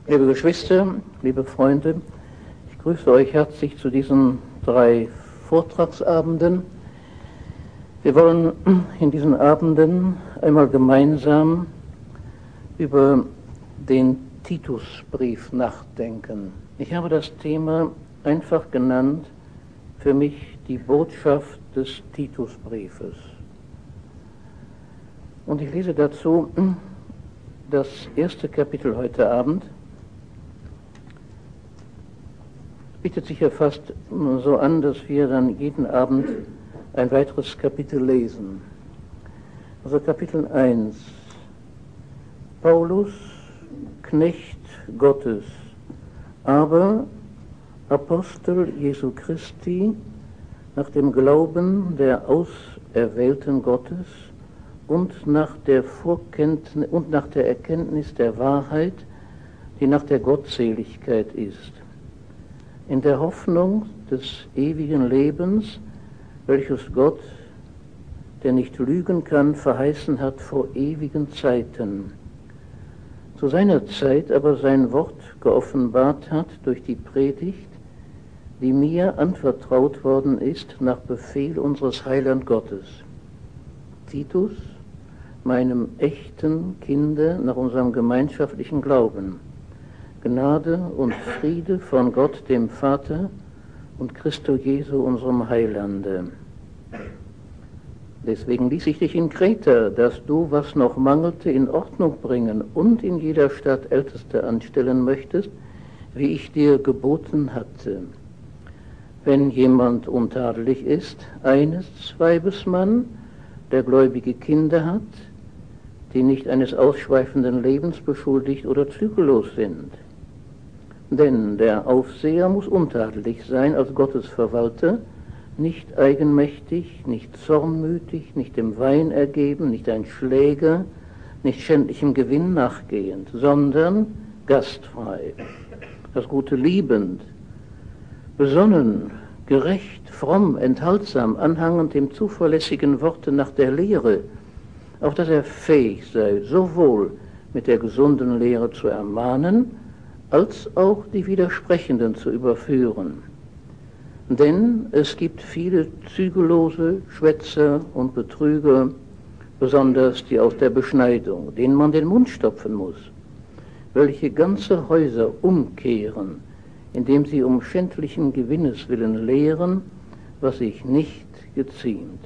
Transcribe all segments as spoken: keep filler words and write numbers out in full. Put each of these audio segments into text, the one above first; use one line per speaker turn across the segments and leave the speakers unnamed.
Liebe Geschwister, liebe Freunde, ich grüße euch herzlich zu diesen drei Vortragsabenden. Wir wollen in diesen Abenden einmal gemeinsam über den Titusbrief nachdenken. Ich habe das Thema einfach genannt, für mich die Botschaft des Titusbriefes. Und ich lese dazu das erste Kapitel heute Abend. Bietet sich ja fast so an, dass wir dann jeden Abend ein weiteres Kapitel lesen. Also Kapitel eins. Paulus, Knecht Gottes, aber Apostel Jesu Christi nach dem Glauben der Auserwählten Gottes und nach der Vorkenntnis und nach der Erkenntnis der Wahrheit, die nach der Gottseligkeit ist, in der Hoffnung des ewigen Lebens, welches Gott, der nicht lügen kann, verheißen hat vor ewigen Zeiten, zu seiner Zeit aber sein Wort geoffenbart hat durch die Predigt, die mir anvertraut worden ist nach Befehl unseres Heiland Gottes. Titus, meinem echten Kinde nach unserem gemeinschaftlichen Glauben, Gnade und Friede von Gott dem Vater und Christo Jesu unserem Heilande. Deswegen ließ ich dich in Kreta, dass du, was noch mangelte, in Ordnung bringen und in jeder Stadt Älteste anstellen möchtest, wie ich dir geboten hatte. Wenn jemand untadelig ist, eines Weibes Mann, der gläubige Kinder hat, die nicht eines ausschweifenden Lebens beschuldigt oder zügellos sind. Denn der Aufseher muss untadelig sein als Gottes Verwalter, nicht eigenmächtig, nicht zornmütig, nicht dem Wein ergeben, nicht ein Schläger, nicht schändlichem Gewinn nachgehend, sondern gastfrei, das Gute liebend, besonnen, gerecht, fromm, enthaltsam, anhangend dem zuverlässigen Worte nach der Lehre, auf dass er fähig sei, sowohl mit der gesunden Lehre zu ermahnen, als auch die Widersprechenden zu überführen. Denn es gibt viele Zügellose, Schwätzer und Betrüger, besonders die aus der Beschneidung, denen man den Mund stopfen muss, welche ganze Häuser umkehren, indem sie um schändlichen Gewinnes willen lehren, was sich nicht geziemt.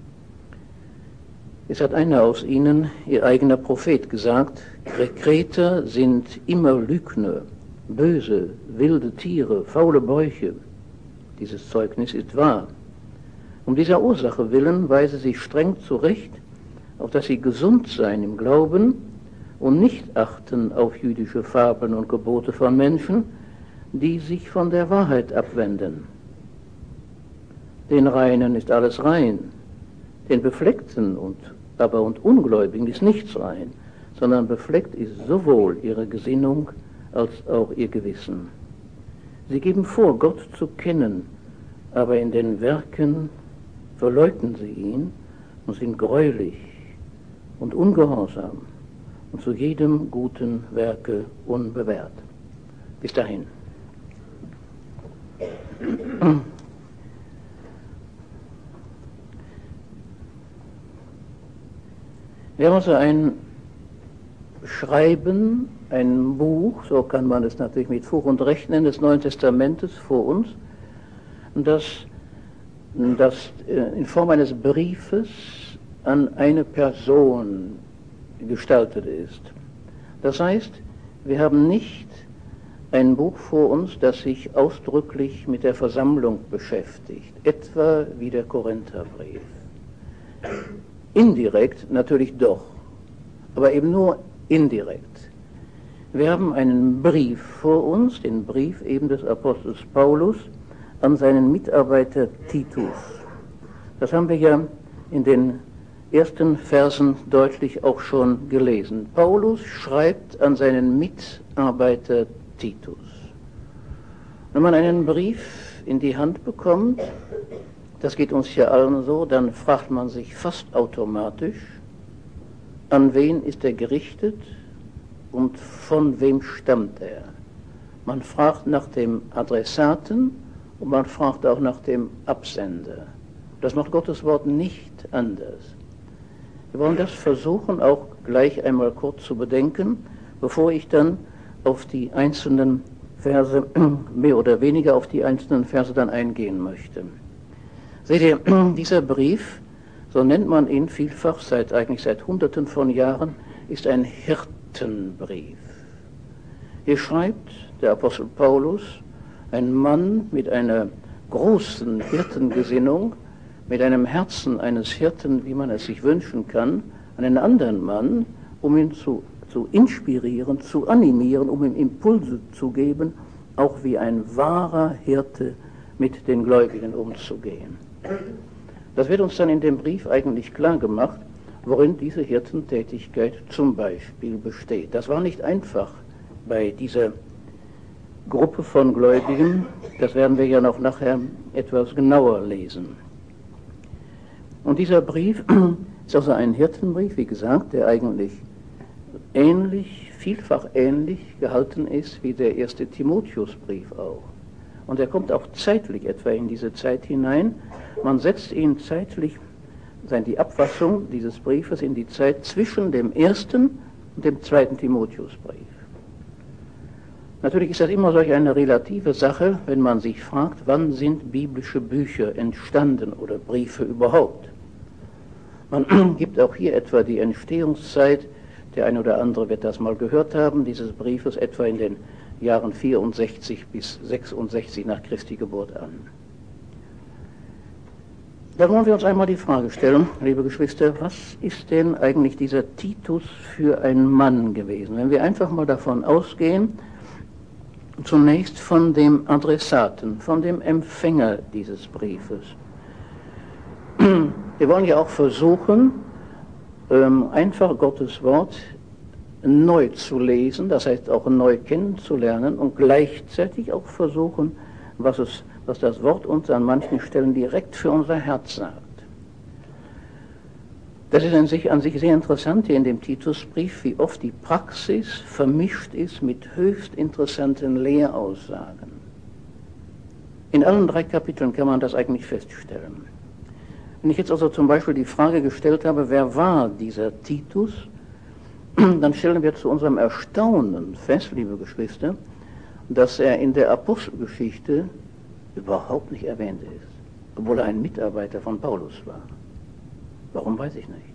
Es hat einer aus ihnen, ihr eigener Prophet, gesagt, Kreter sind immer Lügner, böse, wilde Tiere, faule Bäuche. Dieses Zeugnis ist wahr. Um dieser Ursache willen weise sie streng zurecht, auf dass sie gesund seien im Glauben und nicht achten auf jüdische Fabeln und Gebote von Menschen, die sich von der Wahrheit abwenden. Den Reinen ist alles rein, den Befleckten und aber und Ungläubigen ist nichts rein, sondern befleckt ist sowohl ihre Gesinnung als auch ihr Gewissen. Sie geben vor, Gott zu kennen, aber in den Werken verleugnen sie ihn und sind greulich und ungehorsam und zu jedem guten Werke unbewährt. Bis dahin. Wir haben also ein Schreiben, ein Buch, so kann man es natürlich mit Fug und Recht nennen, des Neuen Testamentes vor uns, das, das in Form eines Briefes an eine Person gestaltet ist. Das heißt, wir haben nicht ein Buch vor uns, das sich ausdrücklich mit der Versammlung beschäftigt, etwa wie der Korintherbrief. Indirekt natürlich doch, aber eben nur indirekt. Wir haben einen Brief vor uns, den Brief eben des Apostels Paulus an seinen Mitarbeiter Titus. Das haben wir ja in den ersten Versen deutlich auch schon gelesen. Paulus schreibt an seinen Mitarbeiter Titus. Wenn man einen Brief in die Hand bekommt, das geht uns ja allen so, dann fragt man sich fast automatisch, an wen ist er gerichtet und von wem stammt er. Man fragt nach dem Adressaten und man fragt auch nach dem Absender. Das macht Gottes Wort nicht anders. Wir wollen das versuchen, auch gleich einmal kurz zu bedenken, bevor ich dann auf die einzelnen Verse, mehr oder weniger auf die einzelnen Verse dann eingehen möchte. Seht ihr, dieser Brief, so nennt man ihn vielfach, seit, eigentlich seit Hunderten von Jahren, ist ein Hirtenbrief. Hier schreibt der Apostel Paulus, ein Mann mit einer großen Hirtengesinnung, mit einem Herzen eines Hirten, wie man es sich wünschen kann, an einen anderen Mann, um ihn zu, zu inspirieren, zu animieren, um ihm Impulse zu geben, auch wie ein wahrer Hirte mit den Gläubigen umzugehen. Das wird uns dann in dem Brief eigentlich klar gemacht, worin diese Hirtentätigkeit zum Beispiel besteht. Das war nicht einfach bei dieser Gruppe von Gläubigen, das werden wir ja noch nachher etwas genauer lesen. Und dieser Brief ist also ein Hirtenbrief, wie gesagt, der eigentlich ähnlich, vielfach ähnlich gehalten ist wie der erste Timotheusbrief auch. Und er kommt auch zeitlich etwa in diese Zeit hinein. Man setzt ihn zeitlich, die Abfassung dieses Briefes in die Zeit zwischen dem ersten und dem zweiten Timotheusbrief. Natürlich ist das immer solch eine relative Sache, wenn man sich fragt, wann sind biblische Bücher entstanden oder Briefe überhaupt. Man gibt auch hier etwa die Entstehungszeit, der eine oder andere wird das mal gehört haben, dieses Briefes etwa in den Jahren vierundsechzig bis sechsundsechzig nach Christi Geburt an. Da wollen wir uns einmal die Frage stellen, liebe Geschwister, was ist denn eigentlich dieser Titus für ein Mann gewesen? Wenn wir einfach mal davon ausgehen, zunächst von dem Adressaten, von dem Empfänger dieses Briefes. Wir wollen ja auch versuchen, einfach Gottes Wort neu zu lesen, das heißt auch neu kennenzulernen und gleichzeitig auch versuchen, was, es, was das Wort uns an manchen Stellen direkt für unser Herz sagt. Das ist an sich, an sich sehr interessant hier in dem Titusbrief, wie oft die Praxis vermischt ist mit höchst interessanten Lehraussagen. In allen drei Kapiteln kann man das eigentlich feststellen. Wenn ich jetzt also zum Beispiel die Frage gestellt habe, wer war dieser Titus, dann stellen wir zu unserem Erstaunen fest, liebe Geschwister, dass er in der Apostelgeschichte überhaupt nicht erwähnt ist, obwohl er ein Mitarbeiter von Paulus war. Warum, weiß ich nicht.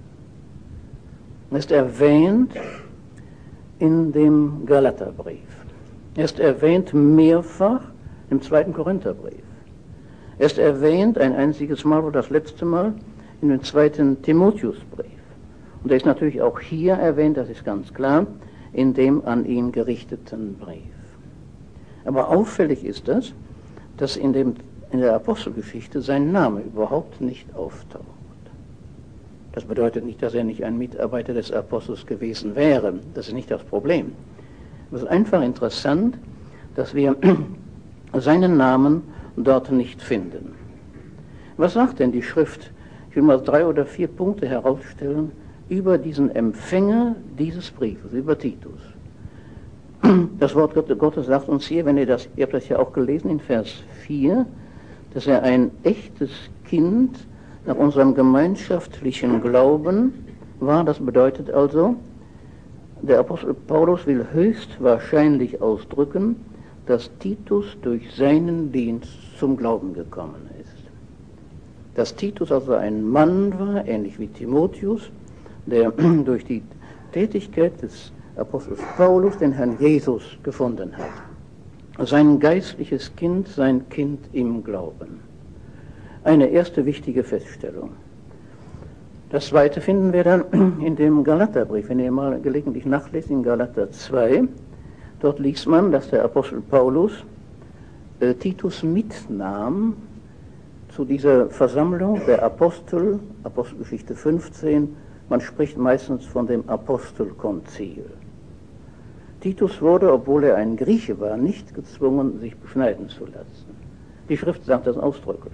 Er ist erwähnt in dem Galaterbrief. Er ist erwähnt mehrfach im zweiten Korintherbrief. Er ist erwähnt ein einziges Mal, oder das letzte Mal, in dem zweiten Timotheusbrief. Und er ist natürlich auch hier erwähnt, das ist ganz klar, in dem an ihn gerichteten Brief. Aber auffällig ist das, dass in, dem, in der Apostelgeschichte sein Name überhaupt nicht auftaucht. Das bedeutet nicht, dass er nicht ein Mitarbeiter des Apostels gewesen wäre. Das ist nicht das Problem. Es ist einfach interessant, dass wir seinen Namen dort nicht finden. Was sagt denn die Schrift? Ich will mal drei oder vier Punkte herausstellen über diesen Empfänger dieses Briefes, über Titus. Das Wort Gottes sagt uns hier, wenn ihr das, ihr habt das ja auch gelesen in Vers vier, dass er ein echtes Kind nach unserem gemeinschaftlichen Glauben war. Das bedeutet also, der Apostel Paulus will höchstwahrscheinlich ausdrücken, dass Titus durch seinen Dienst zum Glauben gekommen ist. Dass Titus also ein Mann war, ähnlich wie Timotheus, der durch die Tätigkeit des Apostels Paulus den Herrn Jesus gefunden hat. Sein geistliches Kind, sein Kind im Glauben. Eine erste wichtige Feststellung. Das zweite finden wir dann in dem Galaterbrief, wenn ihr mal gelegentlich nachlest, in Galater zwei. Dort liest man, dass der Apostel Paulus äh, Titus mitnahm zu dieser Versammlung der Apostel, Apostelgeschichte fünfzehn, man spricht meistens von dem Apostelkonzil. Titus wurde, obwohl er ein Grieche war, nicht gezwungen, sich beschneiden zu lassen. Die Schrift sagt das ausdrücklich.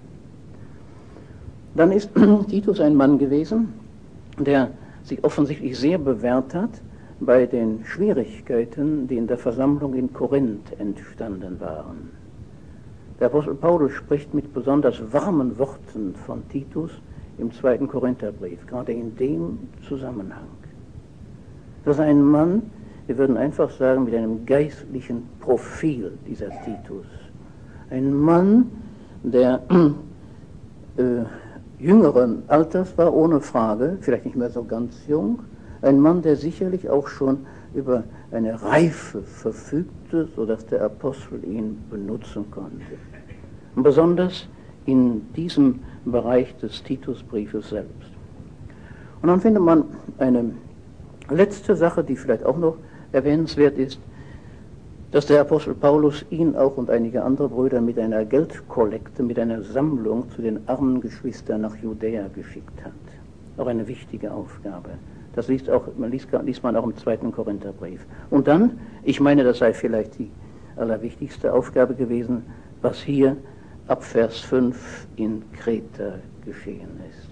Dann ist Titus ein Mann gewesen, der sich offensichtlich sehr bewährt hat bei den Schwierigkeiten, die in der Versammlung in Korinth entstanden waren. Der Apostel Paulus spricht mit besonders warmen Worten von Titus im zweiten Korintherbrief, gerade in dem Zusammenhang. Das ist ein Mann, wir würden einfach sagen, mit einem geistlichen Profil, dieser Titus. Ein Mann, der äh, jüngeren Alters war, ohne Frage, vielleicht nicht mehr so ganz jung, ein Mann, der sicherlich auch schon über eine Reife verfügte, sodass der Apostel ihn benutzen konnte. Und besonders in diesem Bereich des Titusbriefes selbst. Und dann findet man eine letzte Sache, die vielleicht auch noch erwähnenswert ist, dass der Apostel Paulus ihn auch und einige andere Brüder mit einer Geldkollekte, mit einer Sammlung zu den armen Geschwistern nach Judäa geschickt hat. Auch eine wichtige Aufgabe. Das liest, auch, man liest, liest man auch im zweiten Korintherbrief. Und dann, ich meine, das sei vielleicht die allerwichtigste Aufgabe gewesen, was hier ab Vers fünf in Kreta geschehen ist.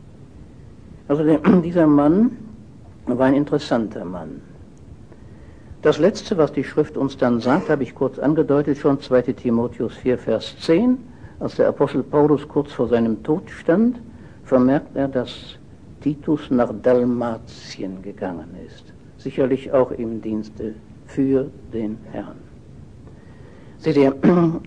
Also der, dieser Mann war ein interessanter Mann. Das Letzte, was die Schrift uns dann sagt, habe ich kurz angedeutet, schon zweiter Timotheus vier, Vers zehn, als der Apostel Paulus kurz vor seinem Tod stand, vermerkt er, dass Titus nach Dalmatien gegangen ist, sicherlich auch im Dienste für den Herrn. Seht ihr,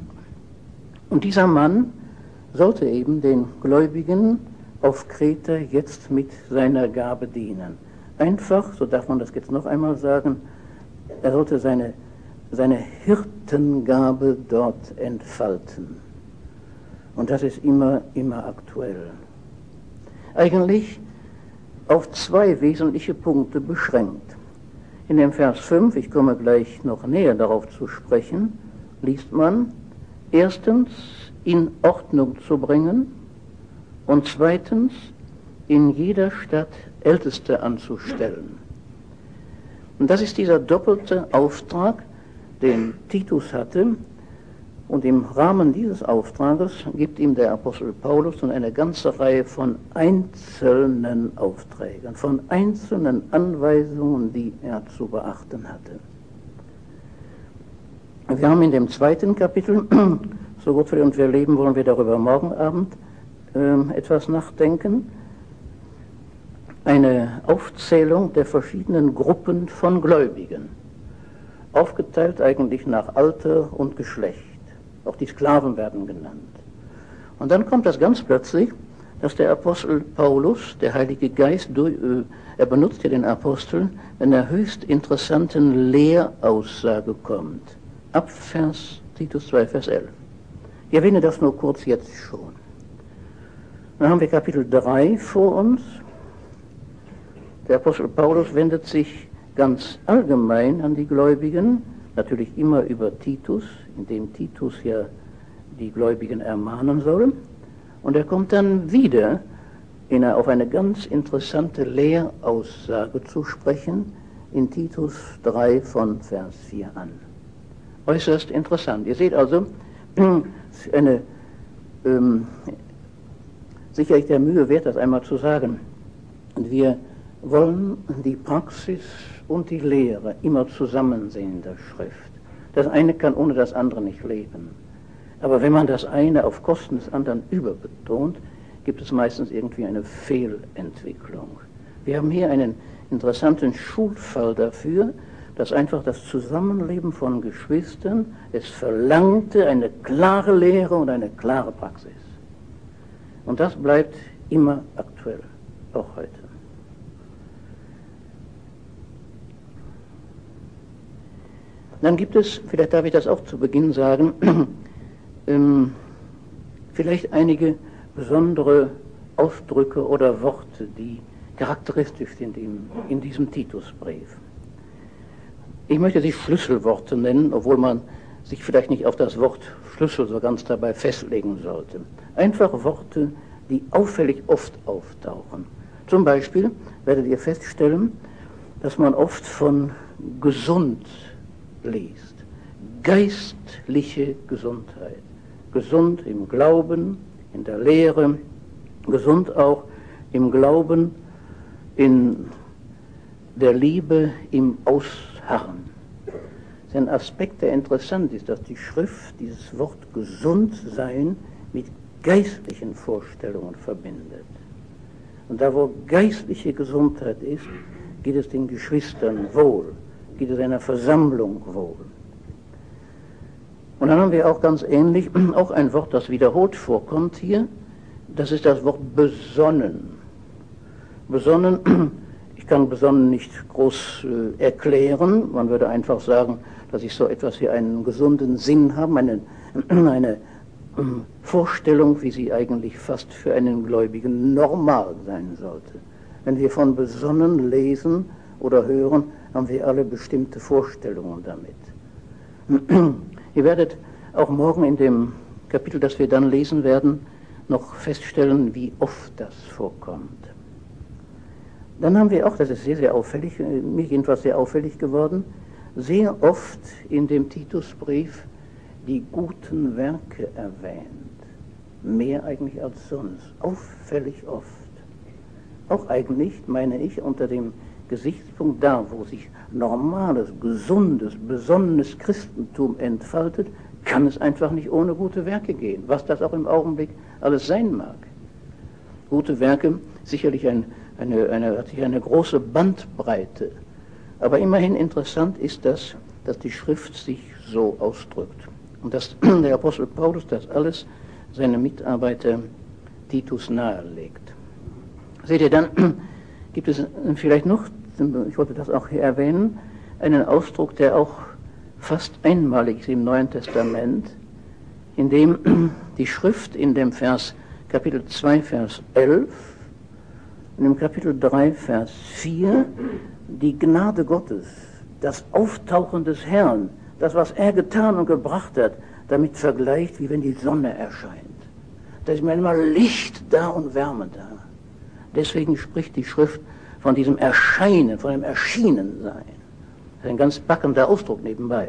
und dieser Mann sollte eben den Gläubigen auf Kreta jetzt mit seiner Gabe dienen. Einfach, so darf man das jetzt noch einmal sagen, er sollte seine, seine Hirtengabe dort entfalten. Und das ist immer, immer aktuell. Eigentlich auf zwei wesentliche Punkte beschränkt. In dem Vers fünf, ich komme gleich noch näher darauf zu sprechen, liest man, erstens in Ordnung zu bringen und zweitens in jeder Stadt Älteste anzustellen. Und das ist dieser doppelte Auftrag, den Titus hatte. Und im Rahmen dieses Auftrages gibt ihm der Apostel Paulus nun eine ganze Reihe von einzelnen Aufträgen, von einzelnen Anweisungen, die er zu beachten hatte. Wir haben in dem zweiten Kapitel, so gut wir uns wir leben, wollen wir darüber morgen Abend äh, etwas nachdenken, eine Aufzählung der verschiedenen Gruppen von Gläubigen, aufgeteilt eigentlich nach Alter und Geschlecht. Auch die Sklaven werden genannt. Und dann kommt das ganz plötzlich, dass der Apostel Paulus, der Heilige Geist, durch, äh, er benutzt ja den Apostel, in einer höchst interessanten Lehraussage kommt. Ab Vers, Titus zwei, Vers elf. Ich erwähne das nur kurz jetzt schon. Dann haben wir Kapitel drei vor uns. Der Apostel Paulus wendet sich ganz allgemein an die Gläubigen, natürlich immer über Titus, indem Titus ja die Gläubigen ermahnen soll. Und er kommt dann wieder in eine, auf eine ganz interessante Lehraussage zu sprechen, in Titus drei von Vers vier an. Äußerst interessant. Ihr seht also, eine, ähm, sicherlich der Mühe wert, das einmal zu sagen. Und wir wollen die Praxis und die Lehre immer zusammen sehen in der Schrift. Das eine kann ohne das andere nicht leben. Aber wenn man das eine auf Kosten des anderen überbetont, gibt es meistens irgendwie eine Fehlentwicklung. Wir haben hier einen interessanten Schulfall dafür, dass einfach das Zusammenleben von Geschwistern es verlangte, eine klare Lehre und eine klare Praxis. Und das bleibt immer aktuell, auch heute. Dann gibt es, vielleicht darf ich das auch zu Beginn sagen, ähm, vielleicht einige besondere Ausdrücke oder Worte, die charakteristisch sind in, in diesem Titusbrief. Ich möchte sie Schlüsselworte nennen, obwohl man sich vielleicht nicht auf das Wort Schlüssel so ganz dabei festlegen sollte. Einfach Worte, die auffällig oft auftauchen. Zum Beispiel werdet ihr feststellen, dass man oft von gesund liest. Geistliche Gesundheit. Gesund im Glauben, in der Lehre, gesund auch im Glauben, in der Liebe im Ausharren. Das ist ein Aspekt, der interessant ist, dass die Schrift dieses Wort Gesundsein mit geistlichen Vorstellungen verbindet. Und da, wo geistliche Gesundheit ist, geht es den Geschwistern wohl, geht es einer Versammlung wohl. Und dann haben wir auch ganz ähnlich, auch ein Wort, das wiederholt vorkommt hier, das ist das Wort besonnen. Besonnen, ich kann besonnen nicht groß äh, erklären, man würde einfach sagen, dass ich so etwas wie einen gesunden Sinn habe, eine, eine äh, Vorstellung, wie sie eigentlich fast für einen Gläubigen normal sein sollte. Wenn wir von besonnen lesen oder hören, haben wir alle bestimmte Vorstellungen damit. Ihr werdet auch morgen in dem Kapitel, das wir dann lesen werden, noch feststellen, wie oft das vorkommt. Dann haben wir auch, das ist sehr, sehr auffällig, mir jedenfalls sehr auffällig geworden, sehr oft in dem Titusbrief die guten Werke erwähnt. Mehr eigentlich als sonst. Auffällig oft. Auch eigentlich, meine ich, unter dem Gesichtspunkt da, wo sich normales, gesundes, besonnenes Christentum entfaltet, kann es einfach nicht ohne gute Werke gehen, was das auch im Augenblick alles sein mag. Gute Werke, sicherlich ein, eine, eine, hat sich eine große Bandbreite, aber immerhin interessant ist das, dass die Schrift sich so ausdrückt und dass der Apostel Paulus das alles seinem Mitarbeiter Titus nahelegt. Seht ihr, dann gibt es vielleicht noch, ich wollte das auch hier erwähnen, einen Ausdruck, der auch fast einmalig ist im Neuen Testament, in dem die Schrift in dem Vers Kapitel zwei, Vers elf und im Kapitel drei, Vers vier die Gnade Gottes, das Auftauchen des Herrn, das, was er getan und gebracht hat, damit vergleicht, wie wenn die Sonne erscheint. Da ist manchmal Licht da und Wärme da. Deswegen spricht die Schrift von diesem Erscheinen, von dem Erschienensein. Das ist ein ganz packender Ausdruck nebenbei.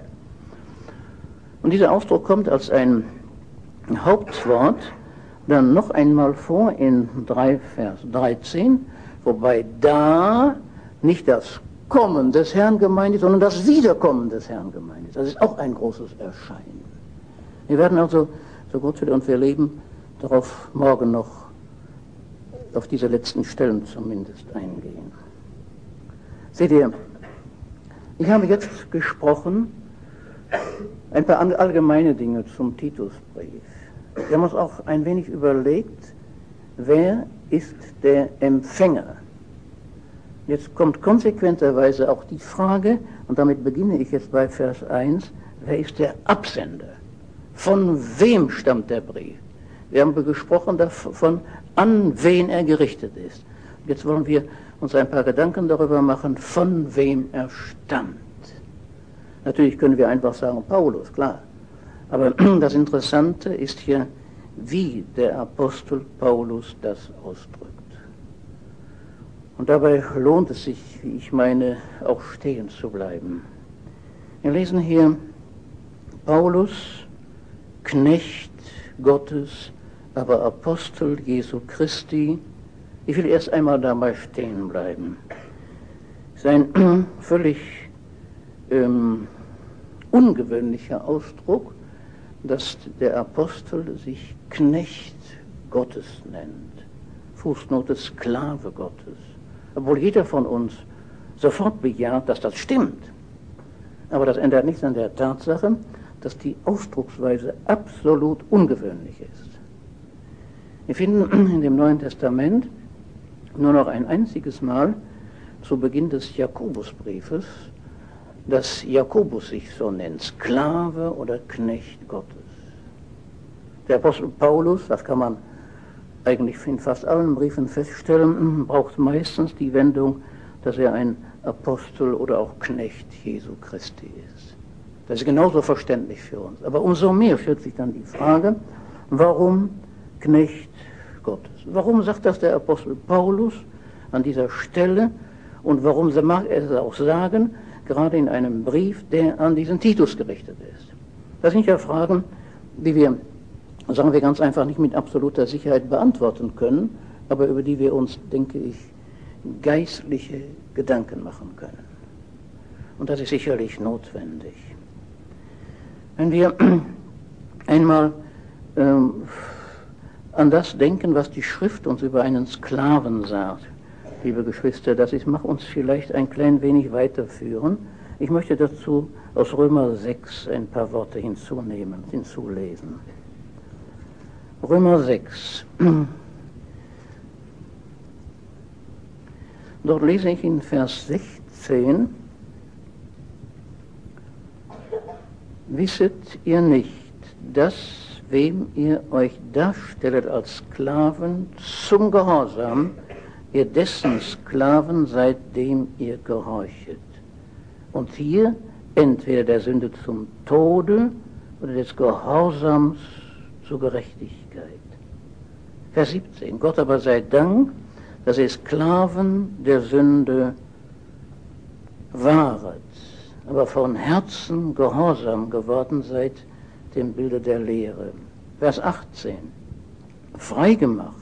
Und dieser Ausdruck kommt als ein Hauptwort dann noch einmal vor in drei Vers dreizehn, wobei da nicht das Kommen des Herrn gemeint ist, sondern das Wiederkommen des Herrn gemeint ist. Das ist auch ein großes Erscheinen. Wir werden also, so Gott will, und wir leben darauf morgen noch auf diese letzten Stellen zumindest eingehen. Seht ihr, ich habe jetzt gesprochen, ein paar allgemeine Dinge zum Titusbrief. Wir haben uns auch ein wenig überlegt, wer ist der Empfänger? Jetzt kommt konsequenterweise auch die Frage, und damit beginne ich jetzt bei Vers eins, wer ist der Absender? Von wem stammt der Brief? Wir haben gesprochen davon, an wen er gerichtet ist. Jetzt wollen wir uns ein paar Gedanken darüber machen, von wem er stammt. Natürlich können wir einfach sagen, Paulus, klar. Aber das Interessante ist hier, wie der Apostel Paulus das ausdrückt. Und dabei lohnt es sich, wie ich meine, auch stehen zu bleiben. Wir lesen hier, Paulus, Knecht Gottes, aber Apostel Jesu Christi. Ich will erst einmal dabei stehen bleiben. Es ist ein völlig ähm, ungewöhnlicher Ausdruck, dass der Apostel sich Knecht Gottes nennt. Fußnote Sklave Gottes. Obwohl jeder von uns sofort bejaht, dass das stimmt. Aber das ändert nichts an der Tatsache, dass die Ausdrucksweise absolut ungewöhnlich ist. Wir finden in dem Neuen Testament nur noch ein einziges Mal zu Beginn des Jakobusbriefes, dass Jakobus sich so nennt, Sklave oder Knecht Gottes. Der Apostel Paulus, das kann man eigentlich in fast allen Briefen feststellen, braucht meistens die Wendung, dass er ein Apostel oder auch Knecht Jesu Christi ist. Das ist genauso verständlich für uns. Aber umso mehr stellt sich dann die Frage, warum Knecht Gottes? Warum sagt das der Apostel Paulus an dieser Stelle und warum mag er es auch sagen, gerade in einem Brief, der an diesen Titus gerichtet ist? Das sind ja Fragen, die wir, sagen wir ganz einfach, nicht mit absoluter Sicherheit beantworten können, aber über die wir uns, denke ich, geistliche Gedanken machen können. Und das ist sicherlich notwendig. Wenn wir einmal ähm, an das denken, was die Schrift uns über einen Sklaven sagt, liebe Geschwister, das ist, mag uns vielleicht ein klein wenig weiterführen. Ich möchte dazu aus Römer sechs ein paar Worte hinzunehmen, hinzulesen. Römer sechs. Dort lese ich in Vers sechzehn: Wisset ihr nicht, dass, wem ihr euch darstellet als Sklaven zum Gehorsam, ihr dessen Sklaven seid, dem ihr gehorchet? Und hier entweder der Sünde zum Tode oder des Gehorsams zur Gerechtigkeit. Vers siebzehn. Gott aber sei Dank, dass ihr Sklaven der Sünde waret, aber von Herzen gehorsam geworden seid dem Bilde der Lehre. Vers achtzehn. Freigemacht,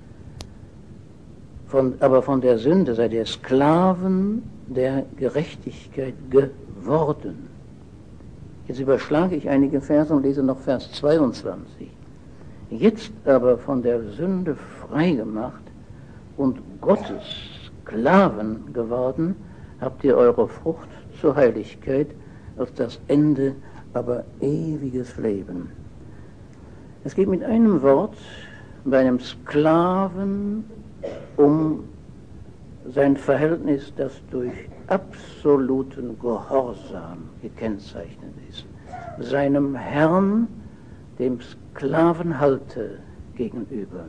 von, aber von der Sünde seid ihr Sklaven der Gerechtigkeit geworden. Jetzt überschlage ich einige Verse und lese noch Vers zweiundzwanzig. Jetzt aber von der Sünde freigemacht und Gottes Sklaven geworden, habt ihr eure Frucht zur Heiligkeit, als das Ende aber ewiges Leben. Es geht mit einem Wort bei einem Sklaven um sein Verhältnis, das durch absoluten Gehorsam gekennzeichnet ist, seinem Herrn, dem Sklavenhalter gegenüber.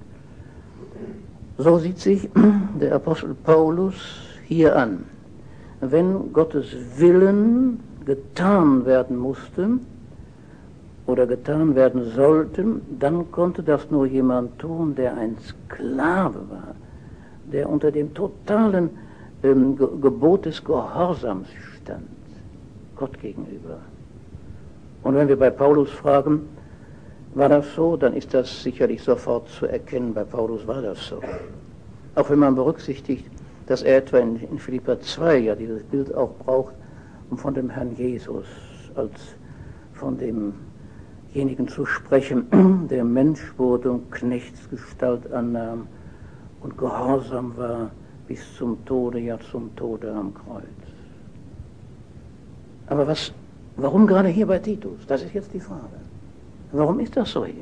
So sieht sich der Apostel Paulus hier an. Wenn Gottes Willen getan werden musste oder getan werden sollte, dann konnte das nur jemand tun, der ein Sklave war, der unter dem totalen ähm, Ge- Gebot des Gehorsams stand, Gott gegenüber. Und wenn wir bei Paulus fragen, war das so, dann ist das sicherlich sofort zu erkennen, bei Paulus war das so. Auch wenn man berücksichtigt, dass er etwa in, in Philipper zwei ja dieses Bild auch braucht, um von dem Herrn Jesus als von demjenigen zu sprechen, der Mensch wurde und Knechtsgestalt annahm und gehorsam war bis zum Tode, ja zum Tode am Kreuz. Aber was, warum gerade hier bei Titus? Das ist jetzt die Frage. Warum ist das so hier?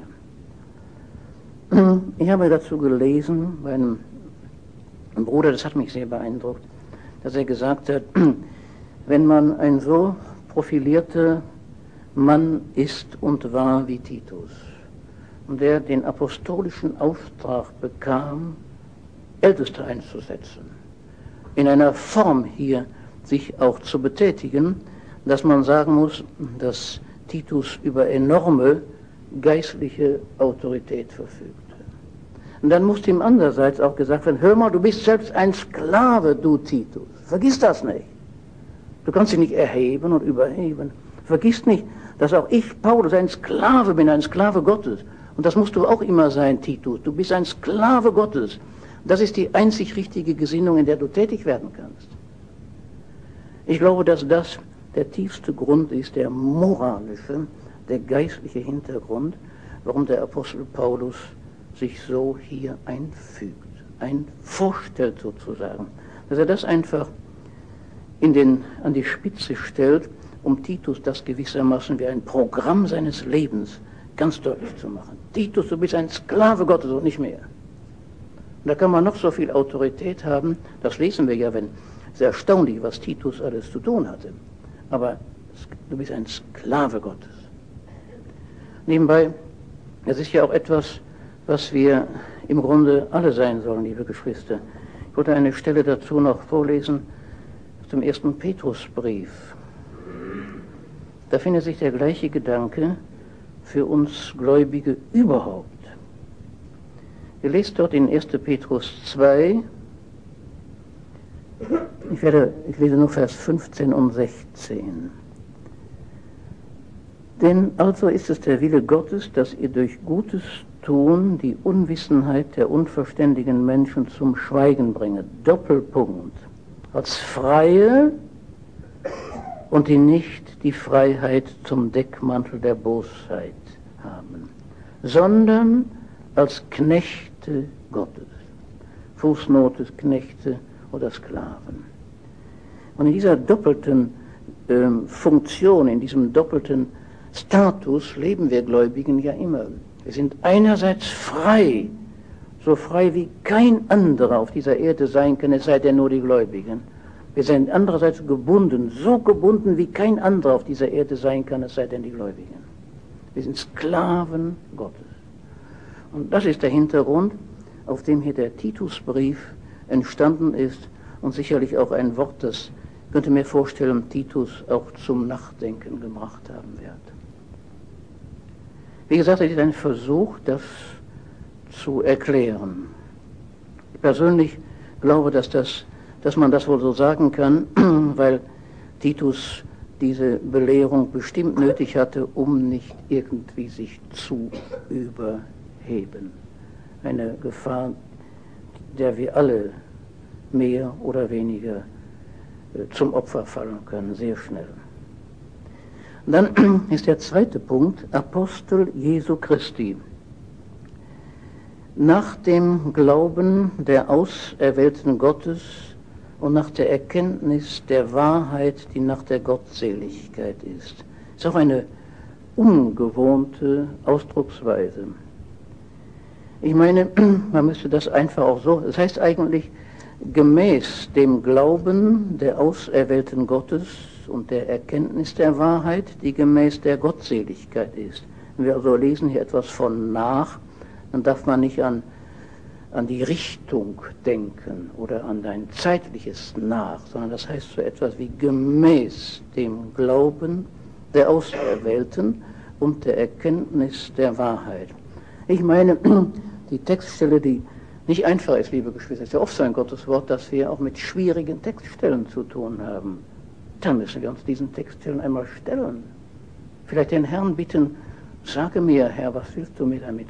Ich habe dazu gelesen bei einem Bruder, das hat mich sehr beeindruckt, dass er gesagt hat, wenn man ein so profilierter Mann ist und war wie Titus und der den apostolischen Auftrag bekam, Älteste einzusetzen, in einer Form hier sich auch zu betätigen, dass man sagen muss, dass Titus über enorme geistliche Autorität verfügte. Und dann musste ihm andererseits auch gesagt werden, hör mal, du bist selbst ein Sklave, du Titus. Vergiss das nicht. Du kannst dich nicht erheben und überheben. Vergiss nicht, dass auch ich, Paulus, ein Sklave bin, ein Sklave Gottes. Und das musst du auch immer sein, Titus. Du bist ein Sklave Gottes. Das ist die einzig richtige Gesinnung, in der du tätig werden kannst. Ich glaube, dass das der tiefste Grund ist, der moralische, der geistliche Hintergrund, warum der Apostel Paulus sich so hier einfügt, einvorstellt sozusagen. Dass er das einfach in den, an die Spitze stellt, um Titus das gewissermaßen wie ein Programm seines Lebens ganz deutlich zu machen. Titus, du bist ein Sklave Gottes und nicht mehr. Und da kann man noch so viel Autorität haben, das lesen wir ja, wenn, es ist erstaunlich, was Titus alles zu tun hatte. Aber du bist ein Sklave Gottes. Nebenbei, das ist ja auch etwas, was wir im Grunde alle sein sollen, liebe Geschwister. Ich wollte eine Stelle dazu noch vorlesen aus dem ersten Petrusbrief. Da findet sich der gleiche Gedanke für uns Gläubige überhaupt. Ihr lest dort in ersten Petrus zwei, ich, werde, ich lese nur Vers fünfzehn und sechzehn. Denn also ist es der Wille Gottes, dass ihr durch Gutes Tun die Unwissenheit der unverständigen Menschen zum Schweigen bringet. Doppelpunkt. Als Freie und die nicht die Freiheit zum Deckmantel der Bosheit haben, sondern als Knechte Gottes. Fußnote, Knechte oder Sklaven. Und in dieser doppelten äh, Funktion, in diesem doppelten Status leben wir Gläubigen ja immer. Wir sind einerseits frei, so frei wie kein anderer auf dieser Erde sein kann, es sei denn nur die Gläubigen. Wir sind andererseits gebunden, so gebunden wie kein anderer auf dieser Erde sein kann, es sei denn die Gläubigen. Wir sind Sklaven Gottes. Und das ist der Hintergrund, auf dem hier der Titusbrief entstanden ist und sicherlich auch ein Wort, das, ich könnte mir vorstellen, Titus auch zum Nachdenken gebracht haben wird. Wie gesagt, es ist ein Versuch, das zu erklären. Ich persönlich glaube, dass, das, dass man das wohl so sagen kann, weil Titus diese Belehrung bestimmt nötig hatte, um nicht irgendwie sich zu überheben. Eine Gefahr, der wir alle mehr oder weniger zum Opfer fallen können, sehr schnell. Und dann ist der zweite Punkt, Apostel Jesu Christi. Nach dem Glauben der Auserwählten Gottes und nach der Erkenntnis der Wahrheit, die nach der Gottseligkeit ist. Ist auch eine ungewohnte Ausdrucksweise. Ich meine, man müsste das einfach auch so, das heißt eigentlich, gemäß dem Glauben der Auserwählten Gottes und der Erkenntnis der Wahrheit, die gemäß der Gottseligkeit ist. Wenn wir also lesen hier etwas von nach, dann darf man nicht an, an die Richtung denken oder an ein zeitliches nach, sondern das heißt so etwas wie gemäß dem Glauben der Auserwählten und der Erkenntnis der Wahrheit. Ich meine, die Textstelle, die nicht einfach ist, liebe Geschwister, es ist ja oft so ein Gotteswort, dass wir auch mit schwierigen Textstellen zu tun haben. Dann müssen wir uns diesen Textstellen einmal stellen. Vielleicht den Herrn bitten, sage mir, Herr, was willst du mir damit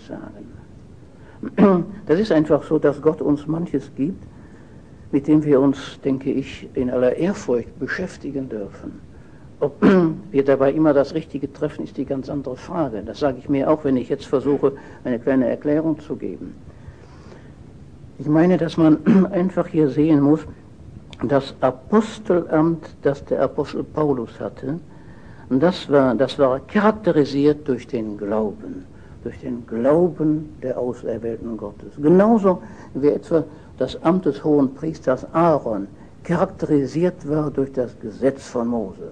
sagen? Das ist einfach so, dass Gott uns manches gibt, mit dem wir uns, denke ich, in aller Ehrfurcht beschäftigen dürfen. Ob wir dabei immer das Richtige treffen, ist die ganz andere Frage. Das sage ich mir auch, wenn ich jetzt versuche, eine kleine Erklärung zu geben. Ich meine, dass man einfach hier sehen muss, das Apostelamt, das der Apostel Paulus hatte, das war, das war charakterisiert durch den Glauben, durch den Glauben der Auserwählten Gottes. Genauso wie etwa das Amt des hohen Priesters Aaron charakterisiert war durch das Gesetz von Mose.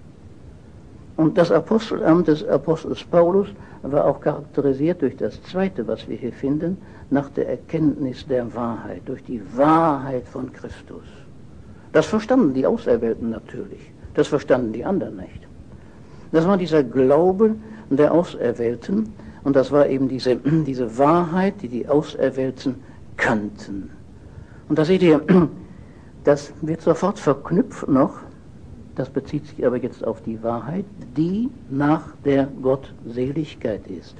Und das Apostelamt des Apostels Paulus war auch charakterisiert durch das Zweite, was wir hier finden, nach der Erkenntnis der Wahrheit, durch die Wahrheit von Christus. Das verstanden die Auserwählten natürlich, das verstanden die anderen nicht. Das war dieser Glaube der Auserwählten und das war eben diese, diese Wahrheit, die die Auserwählten kannten. Und da seht ihr, das wird sofort verknüpft noch, das bezieht sich aber jetzt auf die Wahrheit, die nach der Gottseligkeit ist.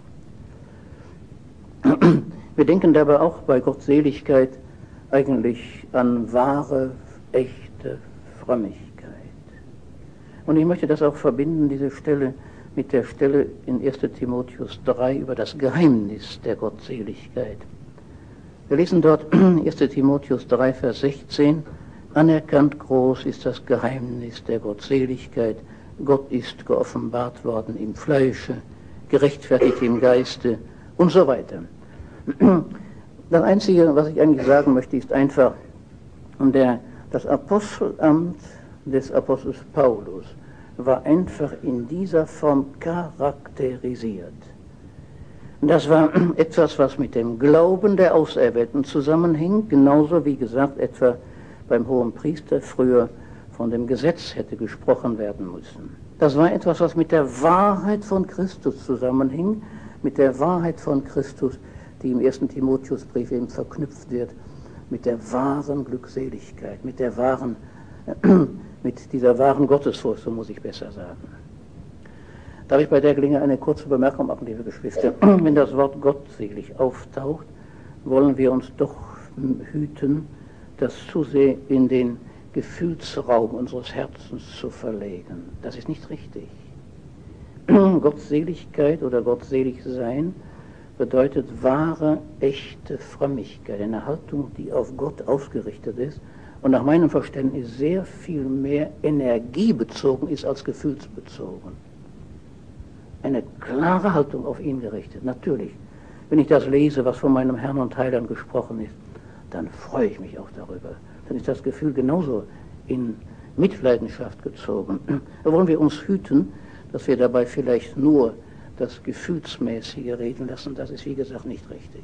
Wir denken dabei auch bei Gottseligkeit eigentlich an wahre, echte Frömmigkeit. Und ich möchte das auch verbinden, diese Stelle, mit der Stelle in erster Timotheus drei über das Geheimnis der Gottseligkeit. Wir lesen dort erster Timotheus drei, Vers sechzehn, anerkannt groß ist das Geheimnis der Gottseligkeit. Gott ist geoffenbart worden im Fleische, gerechtfertigt im Geiste und so weiter. Das Einzige, was ich eigentlich sagen möchte, ist einfach, der, das Apostelamt des Apostels Paulus war einfach in dieser Form charakterisiert. Das war etwas, was mit dem Glauben der Auserwählten zusammenhing, genauso wie gesagt etwa beim hohen Priester früher von dem Gesetz hätte gesprochen werden müssen. Das war etwas, was mit der Wahrheit von Christus zusammenhing, mit der Wahrheit von Christus, die im ersten Timotheusbrief eben verknüpft wird, mit der wahren Glückseligkeit, mit der wahren, mit dieser wahren Gottesfurcht, so muss ich besser sagen. Darf ich bei der Gelegenheit eine kurze Bemerkung machen, liebe Geschwister? Wenn das Wort gottselig auftaucht, wollen wir uns doch hüten, das zu sehr in den Gefühlsraum unseres Herzens zu verlegen. Das ist nicht richtig. Gottseligkeit oder gottselig sein bedeutet wahre, echte Frömmigkeit, eine Haltung, die auf Gott ausgerichtet ist und nach meinem Verständnis sehr viel mehr energiebezogen ist als gefühlsbezogen. Eine klare Haltung auf ihn gerichtet. Natürlich, wenn ich das lese, was von meinem Herrn und Heiland gesprochen ist, dann freue ich mich auch darüber. Dann ist das Gefühl genauso in Mitleidenschaft gezogen. Da wollen wir uns hüten, dass wir dabei vielleicht nur das Gefühlsmäßige reden lassen. Das ist, wie gesagt, nicht richtig.